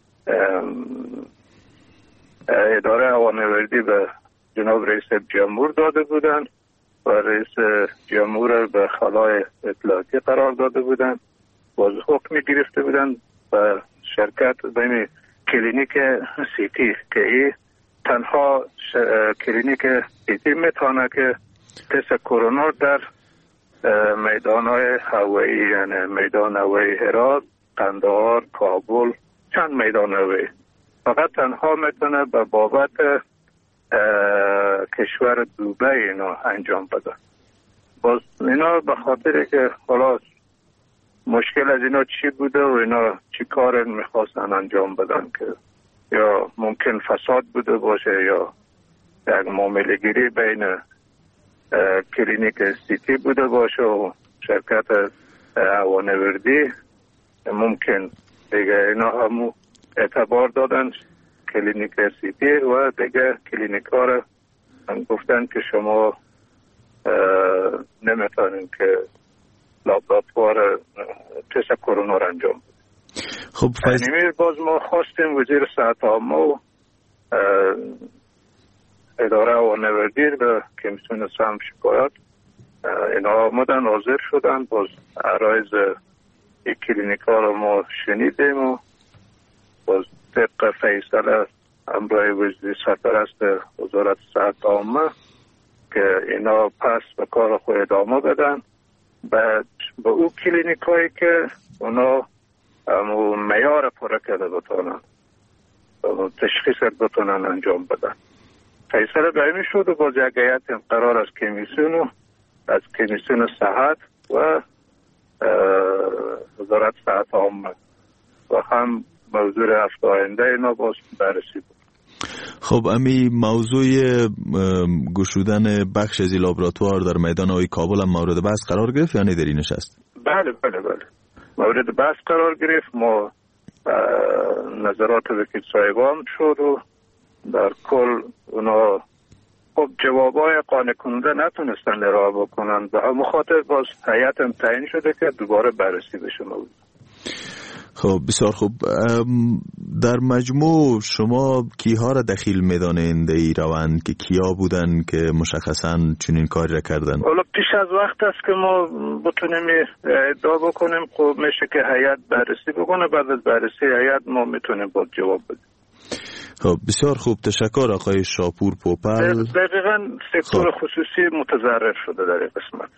اداره هوانوردی به جناب رئیس جمهور داده بودن و رئیس جمهور به خلای اطلاعاتی قرار داده بودن، باز حکمی گرفته بودن و شرکت بین کلینیک سیتی که این تنها کلینیک سیتی میتونه که تست کرونا در میدان‌های هوایی یعنی میدان هوایی هرات، قندهار، کابل، چند میدان هوایی فقط تنها میتونه به بابت کشور دبی اینا انجام بده. باز اینا به خاطر که خلاص مشکل از اینا چی بوده و اینا چی کار میخواستن انجام بدن که یا ممکن فساد بوده باشه یا یک معامله گیری بین کلینیک سیتی بوده باشه و شرکت هوانوردی ممکن دیگه اینا همو اعتبار دادن کلینیک سیتی و دیگه کلینیک ها را گفتن که شما نمیتونین که لابراتوار تست کرونا را انجام بدین. خب فیض... یعنی باز ما خواستیم وزیر صحت عامه و اداره هوانوردی به کمیسیون سهم شکایات اینا آمدن حاضر شدن، باز عرایض یک کلینیک ها را ما شنیدیم و باز طبق فیصله امرای وزیر سرپرست وزارت صحت عامه که اینا پس به کار خود ادامه بدن. بعد به او کلینیک هایی که اونا معیار پوره کرده بتونن تشخیص بتونن انجام بدن. فیصله به این شد و باز یک هیئت قرار از کمیسیون از کمیسیون صحت و وزارت صحت عامه و هم موضوع هفته آینده اینا باز بررسی بود. خب امی موضوع گشودن بخش از لابراتوار در میدان های کابل هم مورد بحث قرار گرفت یا نه در این نشست؟ بله بله بله مورد بحث قرار گرفت. ما نظرات وکیل صاحبان شد و در کل اونا خب جوابای قانع کننده نتونستن ارائه بکنن. به همون خاطر باز هیئت هم تعیین شده که دوباره بررسی بشه موضوع. خب بسیار خوب. در مجموع شما کیها را دخیل میدانند ای روند که کیا بودن که مشخصا چنین کاری را کردن؟ حالا پیش از وقت است که ما بتونیم ادعا بکنیم. خب میشه که هیئت بررسی بکنه، بعد از بررسی هیئت ما میتونیم با جواب بدیم. خب بسیار خوب، تشکر آقای شاپور پوپل. دقیقا سکتور خصوصی متضرر شده در این قسمت.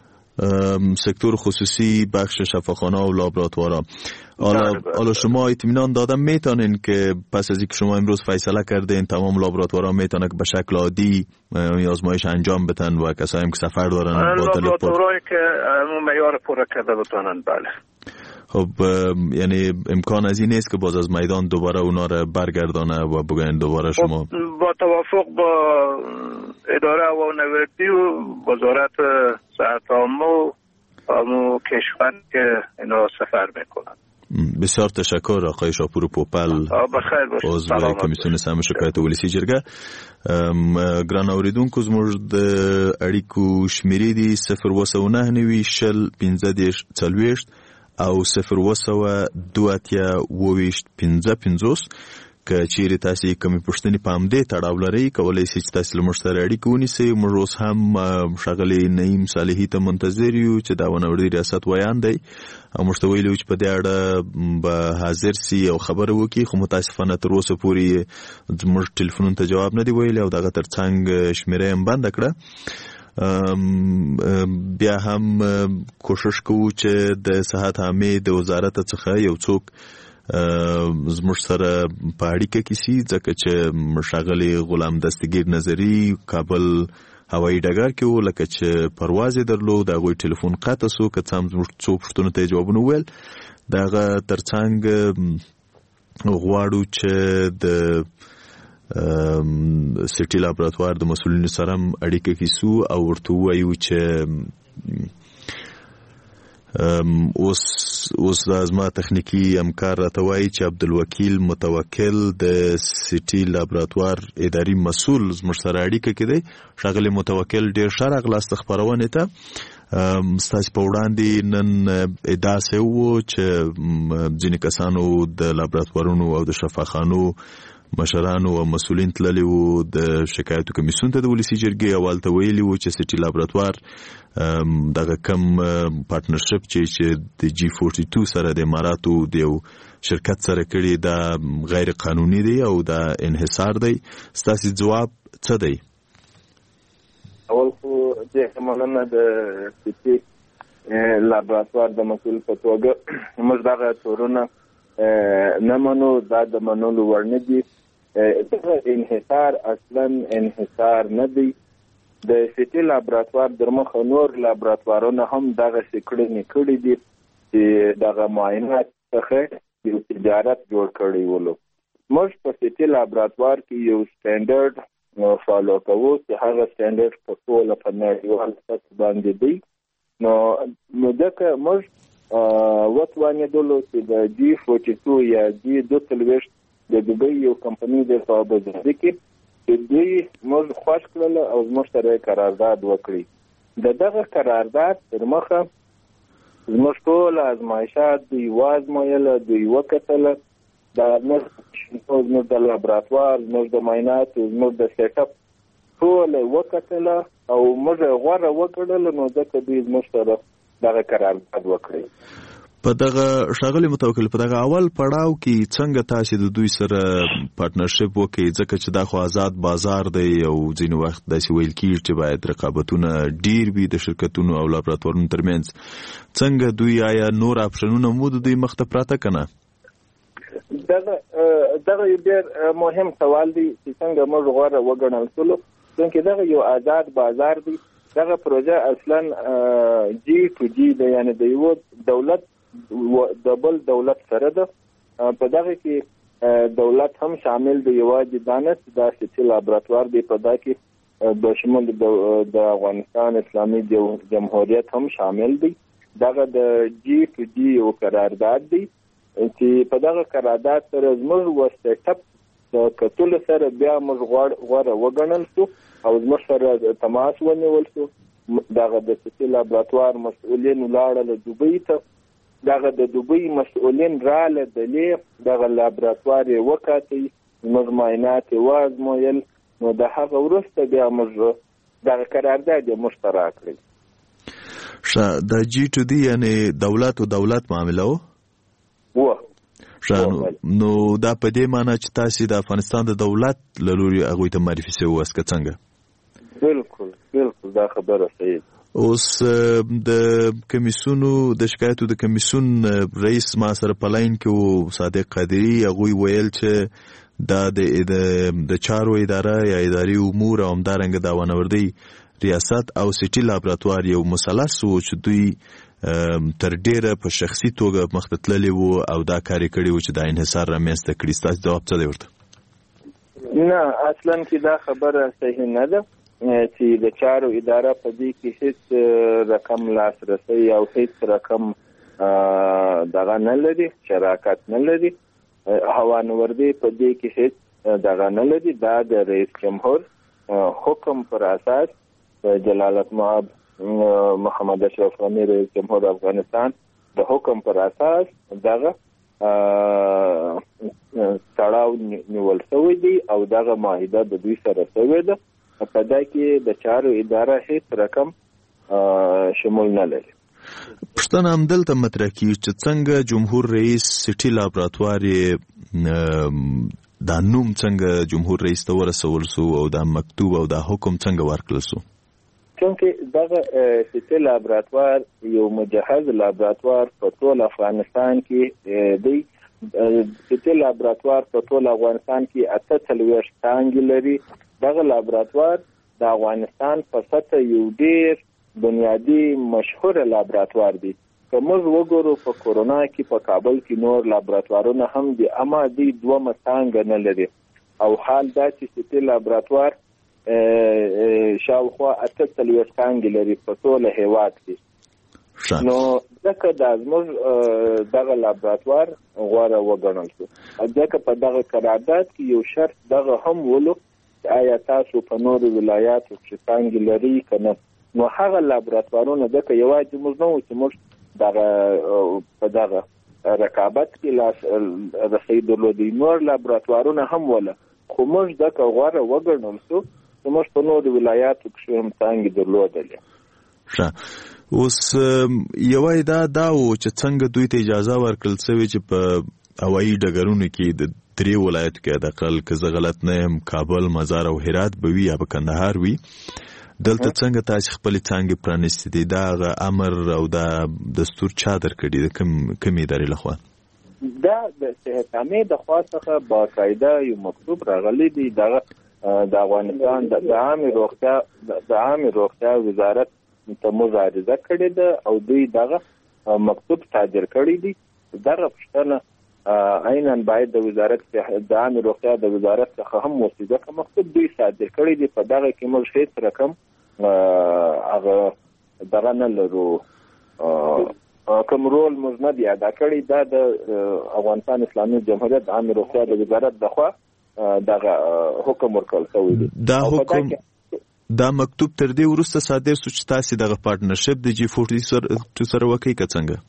سکتور خصوصی بخش شفاخانه و لابراتوارا. حالا حالا شما اطمینان دادم میتونین که پس از اینکه شما امروز فیصله کردین تمام لابراتوارا میتونه به شکل عادی آزمایش انجام بدن و کسایی که سفر دارن با لابراتوارایی که معیار پوره کرده بتونن؟ بله. خب یعنی امکان از این نیست که باز از میدان دوباره اونا را برگردانه و بگن دوباره شما؟ با توافق با اداره هوانوردی و وزارت صحت عامه و همون کشور که اینا سفر میکنن. بسیار تشکر آقای شاپور پوپل، عضو کمیسیون سم شکایت ولسی جرګه. ګران اوریدونکو زموږ د اړیکو شمیرې دي صفر اوه سوه نهه نوي شل پنځه دېرش څلوېښت او صفر اوه سوه دوه اتیا اوه ویشت پنځه پنځوس. که چیرې تاسې کومې پوښتنې په همدې تړاو لرئ کولی شئ چې تاسې له موږ سره اړیکه ونیسئ. موږ اوس هم ښاغلي نعیم صالحي ته منتظر یو چې د هوانوردي ریاست ویان دی او موږ ته ویلي وو چې په دې اړه به حاضر سي او خبره وکړي، خو متاسفانه تر اوسه پورې زموږ ټلیفونونو ته جواب نه دی ویلی او دغه تر څنګ شمېره یې هم بنده کړه. بیا هم کوشش کوو چې د صحت عامې د وزارت څخه یو څوک زموږ سره په اړیکه کې سي، ځکه چې ښاغلي غلام دستگیر نظري کابل هوایي ډګر کې و، لکه چې پرواز یې درلود، د هغوی ټلیفون قطع سو. که څه هم زموږ څو پوښتنو ته یې جوابونه وویل. د هغه تر څنګ غواړو چې د سټي لابراتوار د مسؤلینو سره هم اړیکه کې سو او ورته ووایو چې اوس اوس زما تخنیکی همکار راته وایي چې عبدالوکیل متوکل د سټي لابراتوار اداري مسؤل زموږ سره اړیکه کې دی. ښاغلی متوکل ډېر ښه راغلاست خپرونې ته. ستاسې په وړاندې نن ادعا سوی و چې ځینې کسانو د لابراتوارونو او د شفاخانو مشرانو او مسؤلین تللی وو د شکایتو کمیسیون ته د ولسي جرګې او هلته ویلي وو چې سټي لابراتوار دغه کم پارتنرشپ چې چې د جی فورټي ټو سره د اماراتو د یو شرکت سره کړي دا غیر قانوني دی او دا انحصار دی. ستاسې ځواب څه دی؟ اول خو دې مننه د سټي لابراتوار د مسؤل په توګه موږ دغه تورونه نه منو، دا د منلو وړ نه دي. دغه انحصار اصلا انحصار نه دی. د سټي لابراتوار در مخه نور لابراتوارونه هم دغه کړنې کړي دي چې دغه معاینات څخه یو تجارت جوړ کړی ولو. موږ په سټي لابراتوار کې یو سټانډرډ فالو کوو چې هغه سټانډرډ په ټوله په نړیوال سطح باندې دی. نو نو ځکه موږ وتوانېدلو چې د جی فورټي ټو یا جی دوه څلوېښت د دوبۍ یو کمپنۍ دی په ابوظبي کې چې دوی موږ خوښ کړل او زموږ سره قرارداد وکړي. د دغه قرارداد تر مخه زموږ ټول ازمایشات دوی وازمایله، دوی وکتله، دا زموږ د لابراتوار، زموږ د معایناتو، زموږ د سیټ اپ ټول وکتله او موږ غوره وکړل. نو ځکه دوی زموږ سره دغه قرارداد وکړي. په دغه ښاغلي متوکل په دغه اول پړاو کې څنګه تاسو د دوی سره پارتنرشپ وکړئ، ځکه چې دا خو آزاد بازار دی او ځینې وخت داسې ویل کېږي چې باید رقابتونه ډیر وي د شرکتونو او لابراتوارونو ترمنځ. څنګه دوی آیا نور اپشنونه مو د دوی مخ ته پراته که نه؟ دغه دغه یو ډېر مهم سوال دی چې څنګه موږ غوره وګڼل شولو، ځکه دغه یو آزاد بازار دی. دغه پروژه اصلا جی ټو جی ده، یعنی د یو دولت د بل دولت سره ده. په دغه کې دولت هم شامل دی، یوازې دا نه چې دا سټي لابراتوار دی، په دا کې د شمول د افغانستان اسلامي جمهوریت هم شامل دی. دغه د جی ټو جی یو قرارداد دی چې په دغه قرارداد سره زموږ و سټاپ د کتلو سره بیا موږ غوره وګڼل شو او زموږ سره تماس ونیول شو. دغه د سټي لابراتوار مسؤلین ولاړل دوبۍ ته، دغه د دوبۍ مسؤلین رااله دلې دغه لابراتوار یې وکاتئ، موږ معاینات یې وازمویل، نو د هغه وروسته بیا موږ دغه قرارداد یې موږ ته راکړی. ښه، د جی ټو دی یعنې دولت و دولت معامله و؟ و. ښه، نو دا په دې معنی چې تاسې د افغانستان د دولت له لوري هغوی ته معرفي شوي واست که څنګه؟ بالکل بالکل دا خبره صحیح. اوس د کمیسونو د شکایتو د کمیسون رئیس ما سره په لاین کې و صادق قادري، هغوی ویل چې دا د چارو اداره یا اداري امور او همدارنګه د ونوردۍ ریاست او سټي لابراتوار یو مثلث و چې دوی تر ډیره په شخصي توګه مخ ته تللي وو او دا کار یې کړی و چې دا انحصار رامنځته کړي. ستاسو جواب څه دی ورته؟ نه، اصلا کې دا خبره صحیح نه ده چې د چارو اداره په دې کې هیڅ رقم لاسرسی او هیڅ رقم دغه نه لري، شراکت نه لري. هوانوردی په دې کې هیڅ دغه نه لري. دا د رئیس جمهور حکم پر اساس جلالت مآب محمد اشرف غنی رئیس جمهور افغانستان د حکم پر اساس دغه تړاو نیول شوی دی او دغه معاهده د دوی سره شوې ده. په دا کې د چارو اداره هیڅ رقم شمول نه لري. پښتنه همدلته مطرح کیږي چې څنګه جمهور رئیس سټي لابراتوار دا نوم څنګه جمهور رئیس ته ورسول سو او دا مکتوب او دا حکم څنګه ورکړل سو؟ چونکه دغه سټي لابراتوار یو مجهز لابراتوار په ټول افغانستان کې دی. سټي لابراتوار په ټول افغانستان کې اته څلوېښت څانګې لري. دغه لابراتوار د افغانستان په سطح یو ډېر بنیادی مشهور لابراتوار دی. که موږ وګورو په کورونا کې په کابل کې نور لابراتوارونه هم دي، اما دوی دومره څانګه نه لري. او حال دا چې سټي لابراتوار شاوخوا اته څلوېښت څانګې لري په ټول هېواد کې. نو ځکه دا زموږ دغه لابراتوار غوره وګڼل شو. ځکه په دغه قرارداد کې یو شرط دغه هم ولو چې آیا تاسو په نورو ولایاتو کې څانګې لري که نه. نو هغه لابراتوارونه ځکه یوازې موږ نه وو چې موږ دغه په دغه رقابت کې لاس رسۍ درلودی، نور لابراتوارونه هم وله، خو موږ ځکه غوره وګڼل شو چې موږ په نورو ولایاتو کې هم څانګې درلودلې. ښه، اوس یوه ادعا دا و چې څنګه دوی ته اجازه ورکړل شوې چې په هوایي ډګرونو کې د درې ولایتو کې حداقل که زه غلط نه یم کابل، مزار او هرات به وي یا به کندهار وي، دلته څنګه تاسې خپلې څانګې پرانیستې دي؟ دا هغه امر او دا دستور چا درکړي د کومې ادارې لخوا؟ دا د صحت عامې د خوا څخه باقاعده یو مکتوب راغلی دی. دغه د افغانستان د عامې روغتیا د عامې روغتیا وزارت ته موږ عریضه کړې ده او دوی دغه مکتوب صادر کړی دی. دغه پوښتنه عیناً باید د وزارت د عامې روغتیا د وزارت څخه هم وشي، ځکه مکتوب دوی صادر کړی دی. په دغه کې موږ هیڅ رقم هغه دغه نه لرو، کوم رول موږ نه دی ادا کړی. دا د افغانستان اسلامي جمهوریت د عامې روغتیا د وزارت دخوا دغه حکم ورکړل شوی دی. دا حکم دا مکتوب تر دې وروسته صادر سو چې تاسې دغه پارتنرشپ د جی فورټي سره وکړئ که څنګه؟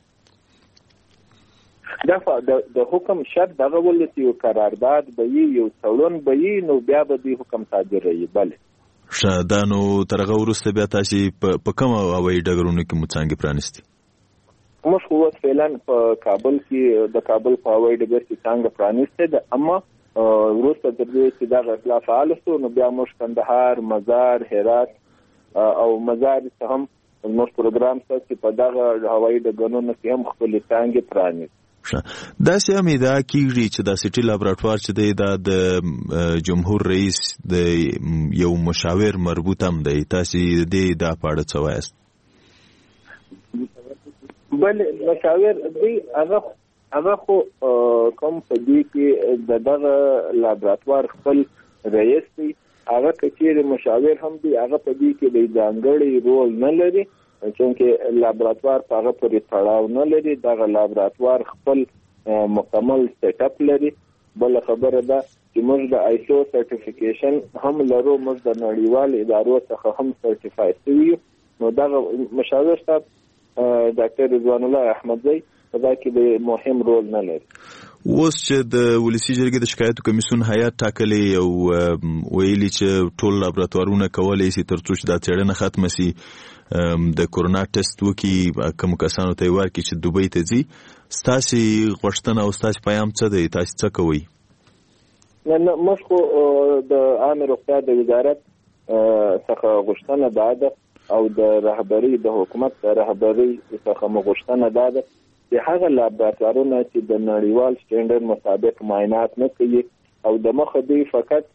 دا د حکم شرط دغه ولې چې یو قرارداد به وي، یو تړون به وي، نو بیا به دوی حکم صادروي. بله، ښه، دا نو تر هغه وروسته بیا تاسې په کومه هوایي ډګرونو کې مو څانګې پرانیستې؟ موږ خو اوس فعلا په کابل کې د کابل په هوایي ډګر کې څنګه پرانیسته ده، اما وروسته تر دې چې دغه اصلاح فعال شو نو بیا موږ کندهار، مزار، هرات او مزار څخه هم موږ پروګرام ساتي په دغه هوایي ډګرونو کې هم خپلې څانګې پرانیستې. داسې هم ادعا کیږي چې دا سټي لابراتوار چې دی دا د جمهور رئیس د یو مشاور مربوط هم دی، تاسې دې دا په اړه څه وایاست؟ بلې مشاور دی هغه هغه خو کوم په دې کې د دغه لابراتوار خپل رئیس دی، هغه کچېرې مشاور هم دی، هغه په دې کې د ځانګړی رول نه لري چونکه لابراتوار په هغه پورې تړاو نه لري. دغه لابراتوار خپل مکمل سیټ اپ لري. بل خبره ده چې موږ د آیسو سرټیفیکیشن هم لرو، موږ د نړیوال ادارو څخه هم سرټیفای شوي. نو دغه مشاور صاحب ډاکټر رضوان الله احمدزی په دا کې د مهم رول نه لري. اوس چې د ولسی جرګې د شکایتو کمیسیون هیات ټاکلی او ویلي چې ټول لابراتوارونه کولی شي تر څو چې دا څېړنه ختمه شي د کورونا ټیسټ وکړي، کومو کسانو ته یې ورکړي چې دوبۍ ته ځي. ستاسې غوښتنه او ستاسې پیام څه دی؟ تاسې څه کوئ؟ نه نه موږ خو د عامې روغتیا د وزارت څخه غوښتنه دا ده او د رهبرۍ د حکومت د رهبرۍ څخه مو غوښتنه دا ده چې هغه لابراتوارونه چې د نړیوال سټینډرډ مطابق معاینات نه کوي او د مخه دوی فقط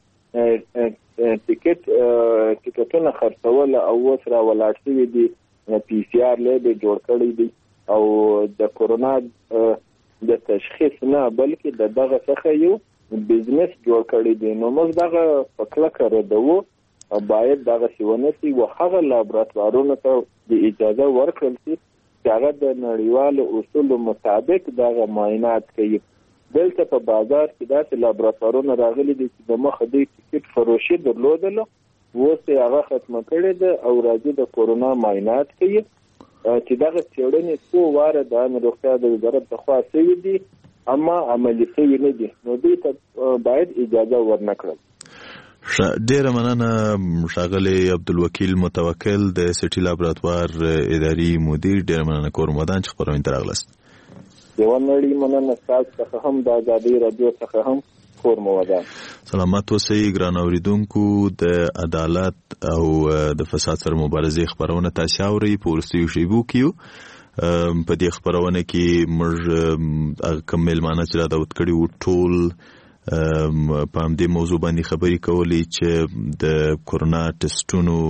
ټیکټ ټیکټونه خرڅول او اوس را ولاړ شوي دي، پی سی آر لیب جوړ کړی دی او د کورونا د تشخیص نه بلکې د دغه څخه یو بزنس جوړ کړی دی. نو موږ دغه په کلکه ردوو او باید دغه ونه شي او هغه لابراتوارونو ته د اجازه ورکړل شي چې هغه د نړیوالو اصولو مطابق دغه معاینات کوي. دلته په بازار کې داسې لابراتوارونه راغلي دي چې د مخه دوی ټیکټ فروشي درلودله، اوس یې هغه ختمه کړې ده او راځي د کورونا معاینات کوي چې دغه څېړنې څو واره د عامې روغتیا د وزارت لخوا شوي دي اما عملي شوي نه دي، نو دوی ته باید اجازه ورنه کړل. ډیره مننه ښاغلی عبدالوکیل متوکل د سټي لابراتوار اداري مدیر، ډیره مننه کور مدان چې خپرونې ته راغلاست. یوه نړۍ مننه ستاسو څخه هم د ازادۍ راډیو څخه هم کور مودان. سلامت اوسئ ګران اوریدونکو. د عدالت او د فساد سره مبارزې خپرونه تاسو اورئ په وروستیو شیبو کې. په دې خپرونه کې موږ کوم میلمانه چې را دعوت کړي وو ټول په همدې موضوع باندې خبرې کولې چې د کورونا ټسټونو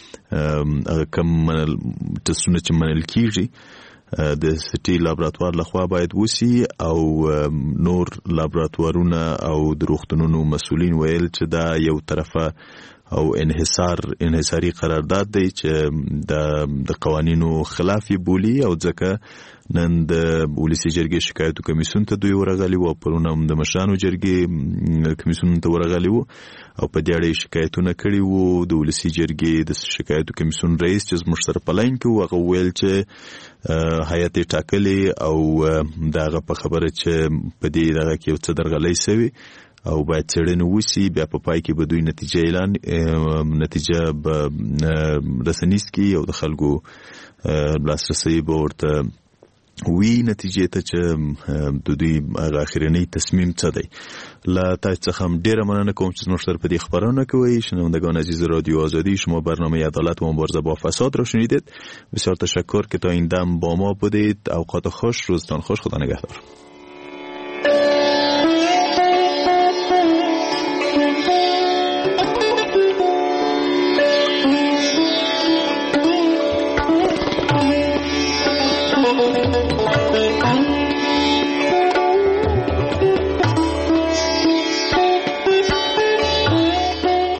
کوم ټسټونه چې منل کیږي د سټي لابراتوار لخوا باید وسی او نور لابراتوارونه او د روغتونونو مسؤلین ویل چې دا یو طرفه او انحصار انحصاري قرارداد دی چې د قوانینو خلاف بولی او ځکه نن د ولسی جرګې شکایتو کمیسیون ته دوی ورغلي وو، پرونه هم د مشرانو جرګې کمیسیون ته ورغلي وو او په دې اړه شکایتونه کړي وو. د ولسی جرګې د شکایتو کمیسیون رئیس چې زموږ سره په لاین کې هغه ویل چې هیات ټاکلي او دغه په خبره چې په دې دغه کې یو څه درغلۍ شوي او باید څېړنه وشي، بیا په پای کې به دوی نتیجه اعلان نتیجه به رسنیز کی او د خلکو لاسرسی به ورته وی نتیجې ته چې د دوی هغه اخرنی تصمیم څه دی. له تاسو څخه هم ډیره مننه کوم چې زموږ سره په دې خبرونه کوي. شنوندگان عزیز رادیو آزادی، شما برنامه عدالت و مبارزه با فساد را شنیدید. بسیار تشکر که تا این دم با ما بودید. اوقات خوش، روزتان خوش، خدا نگهدار.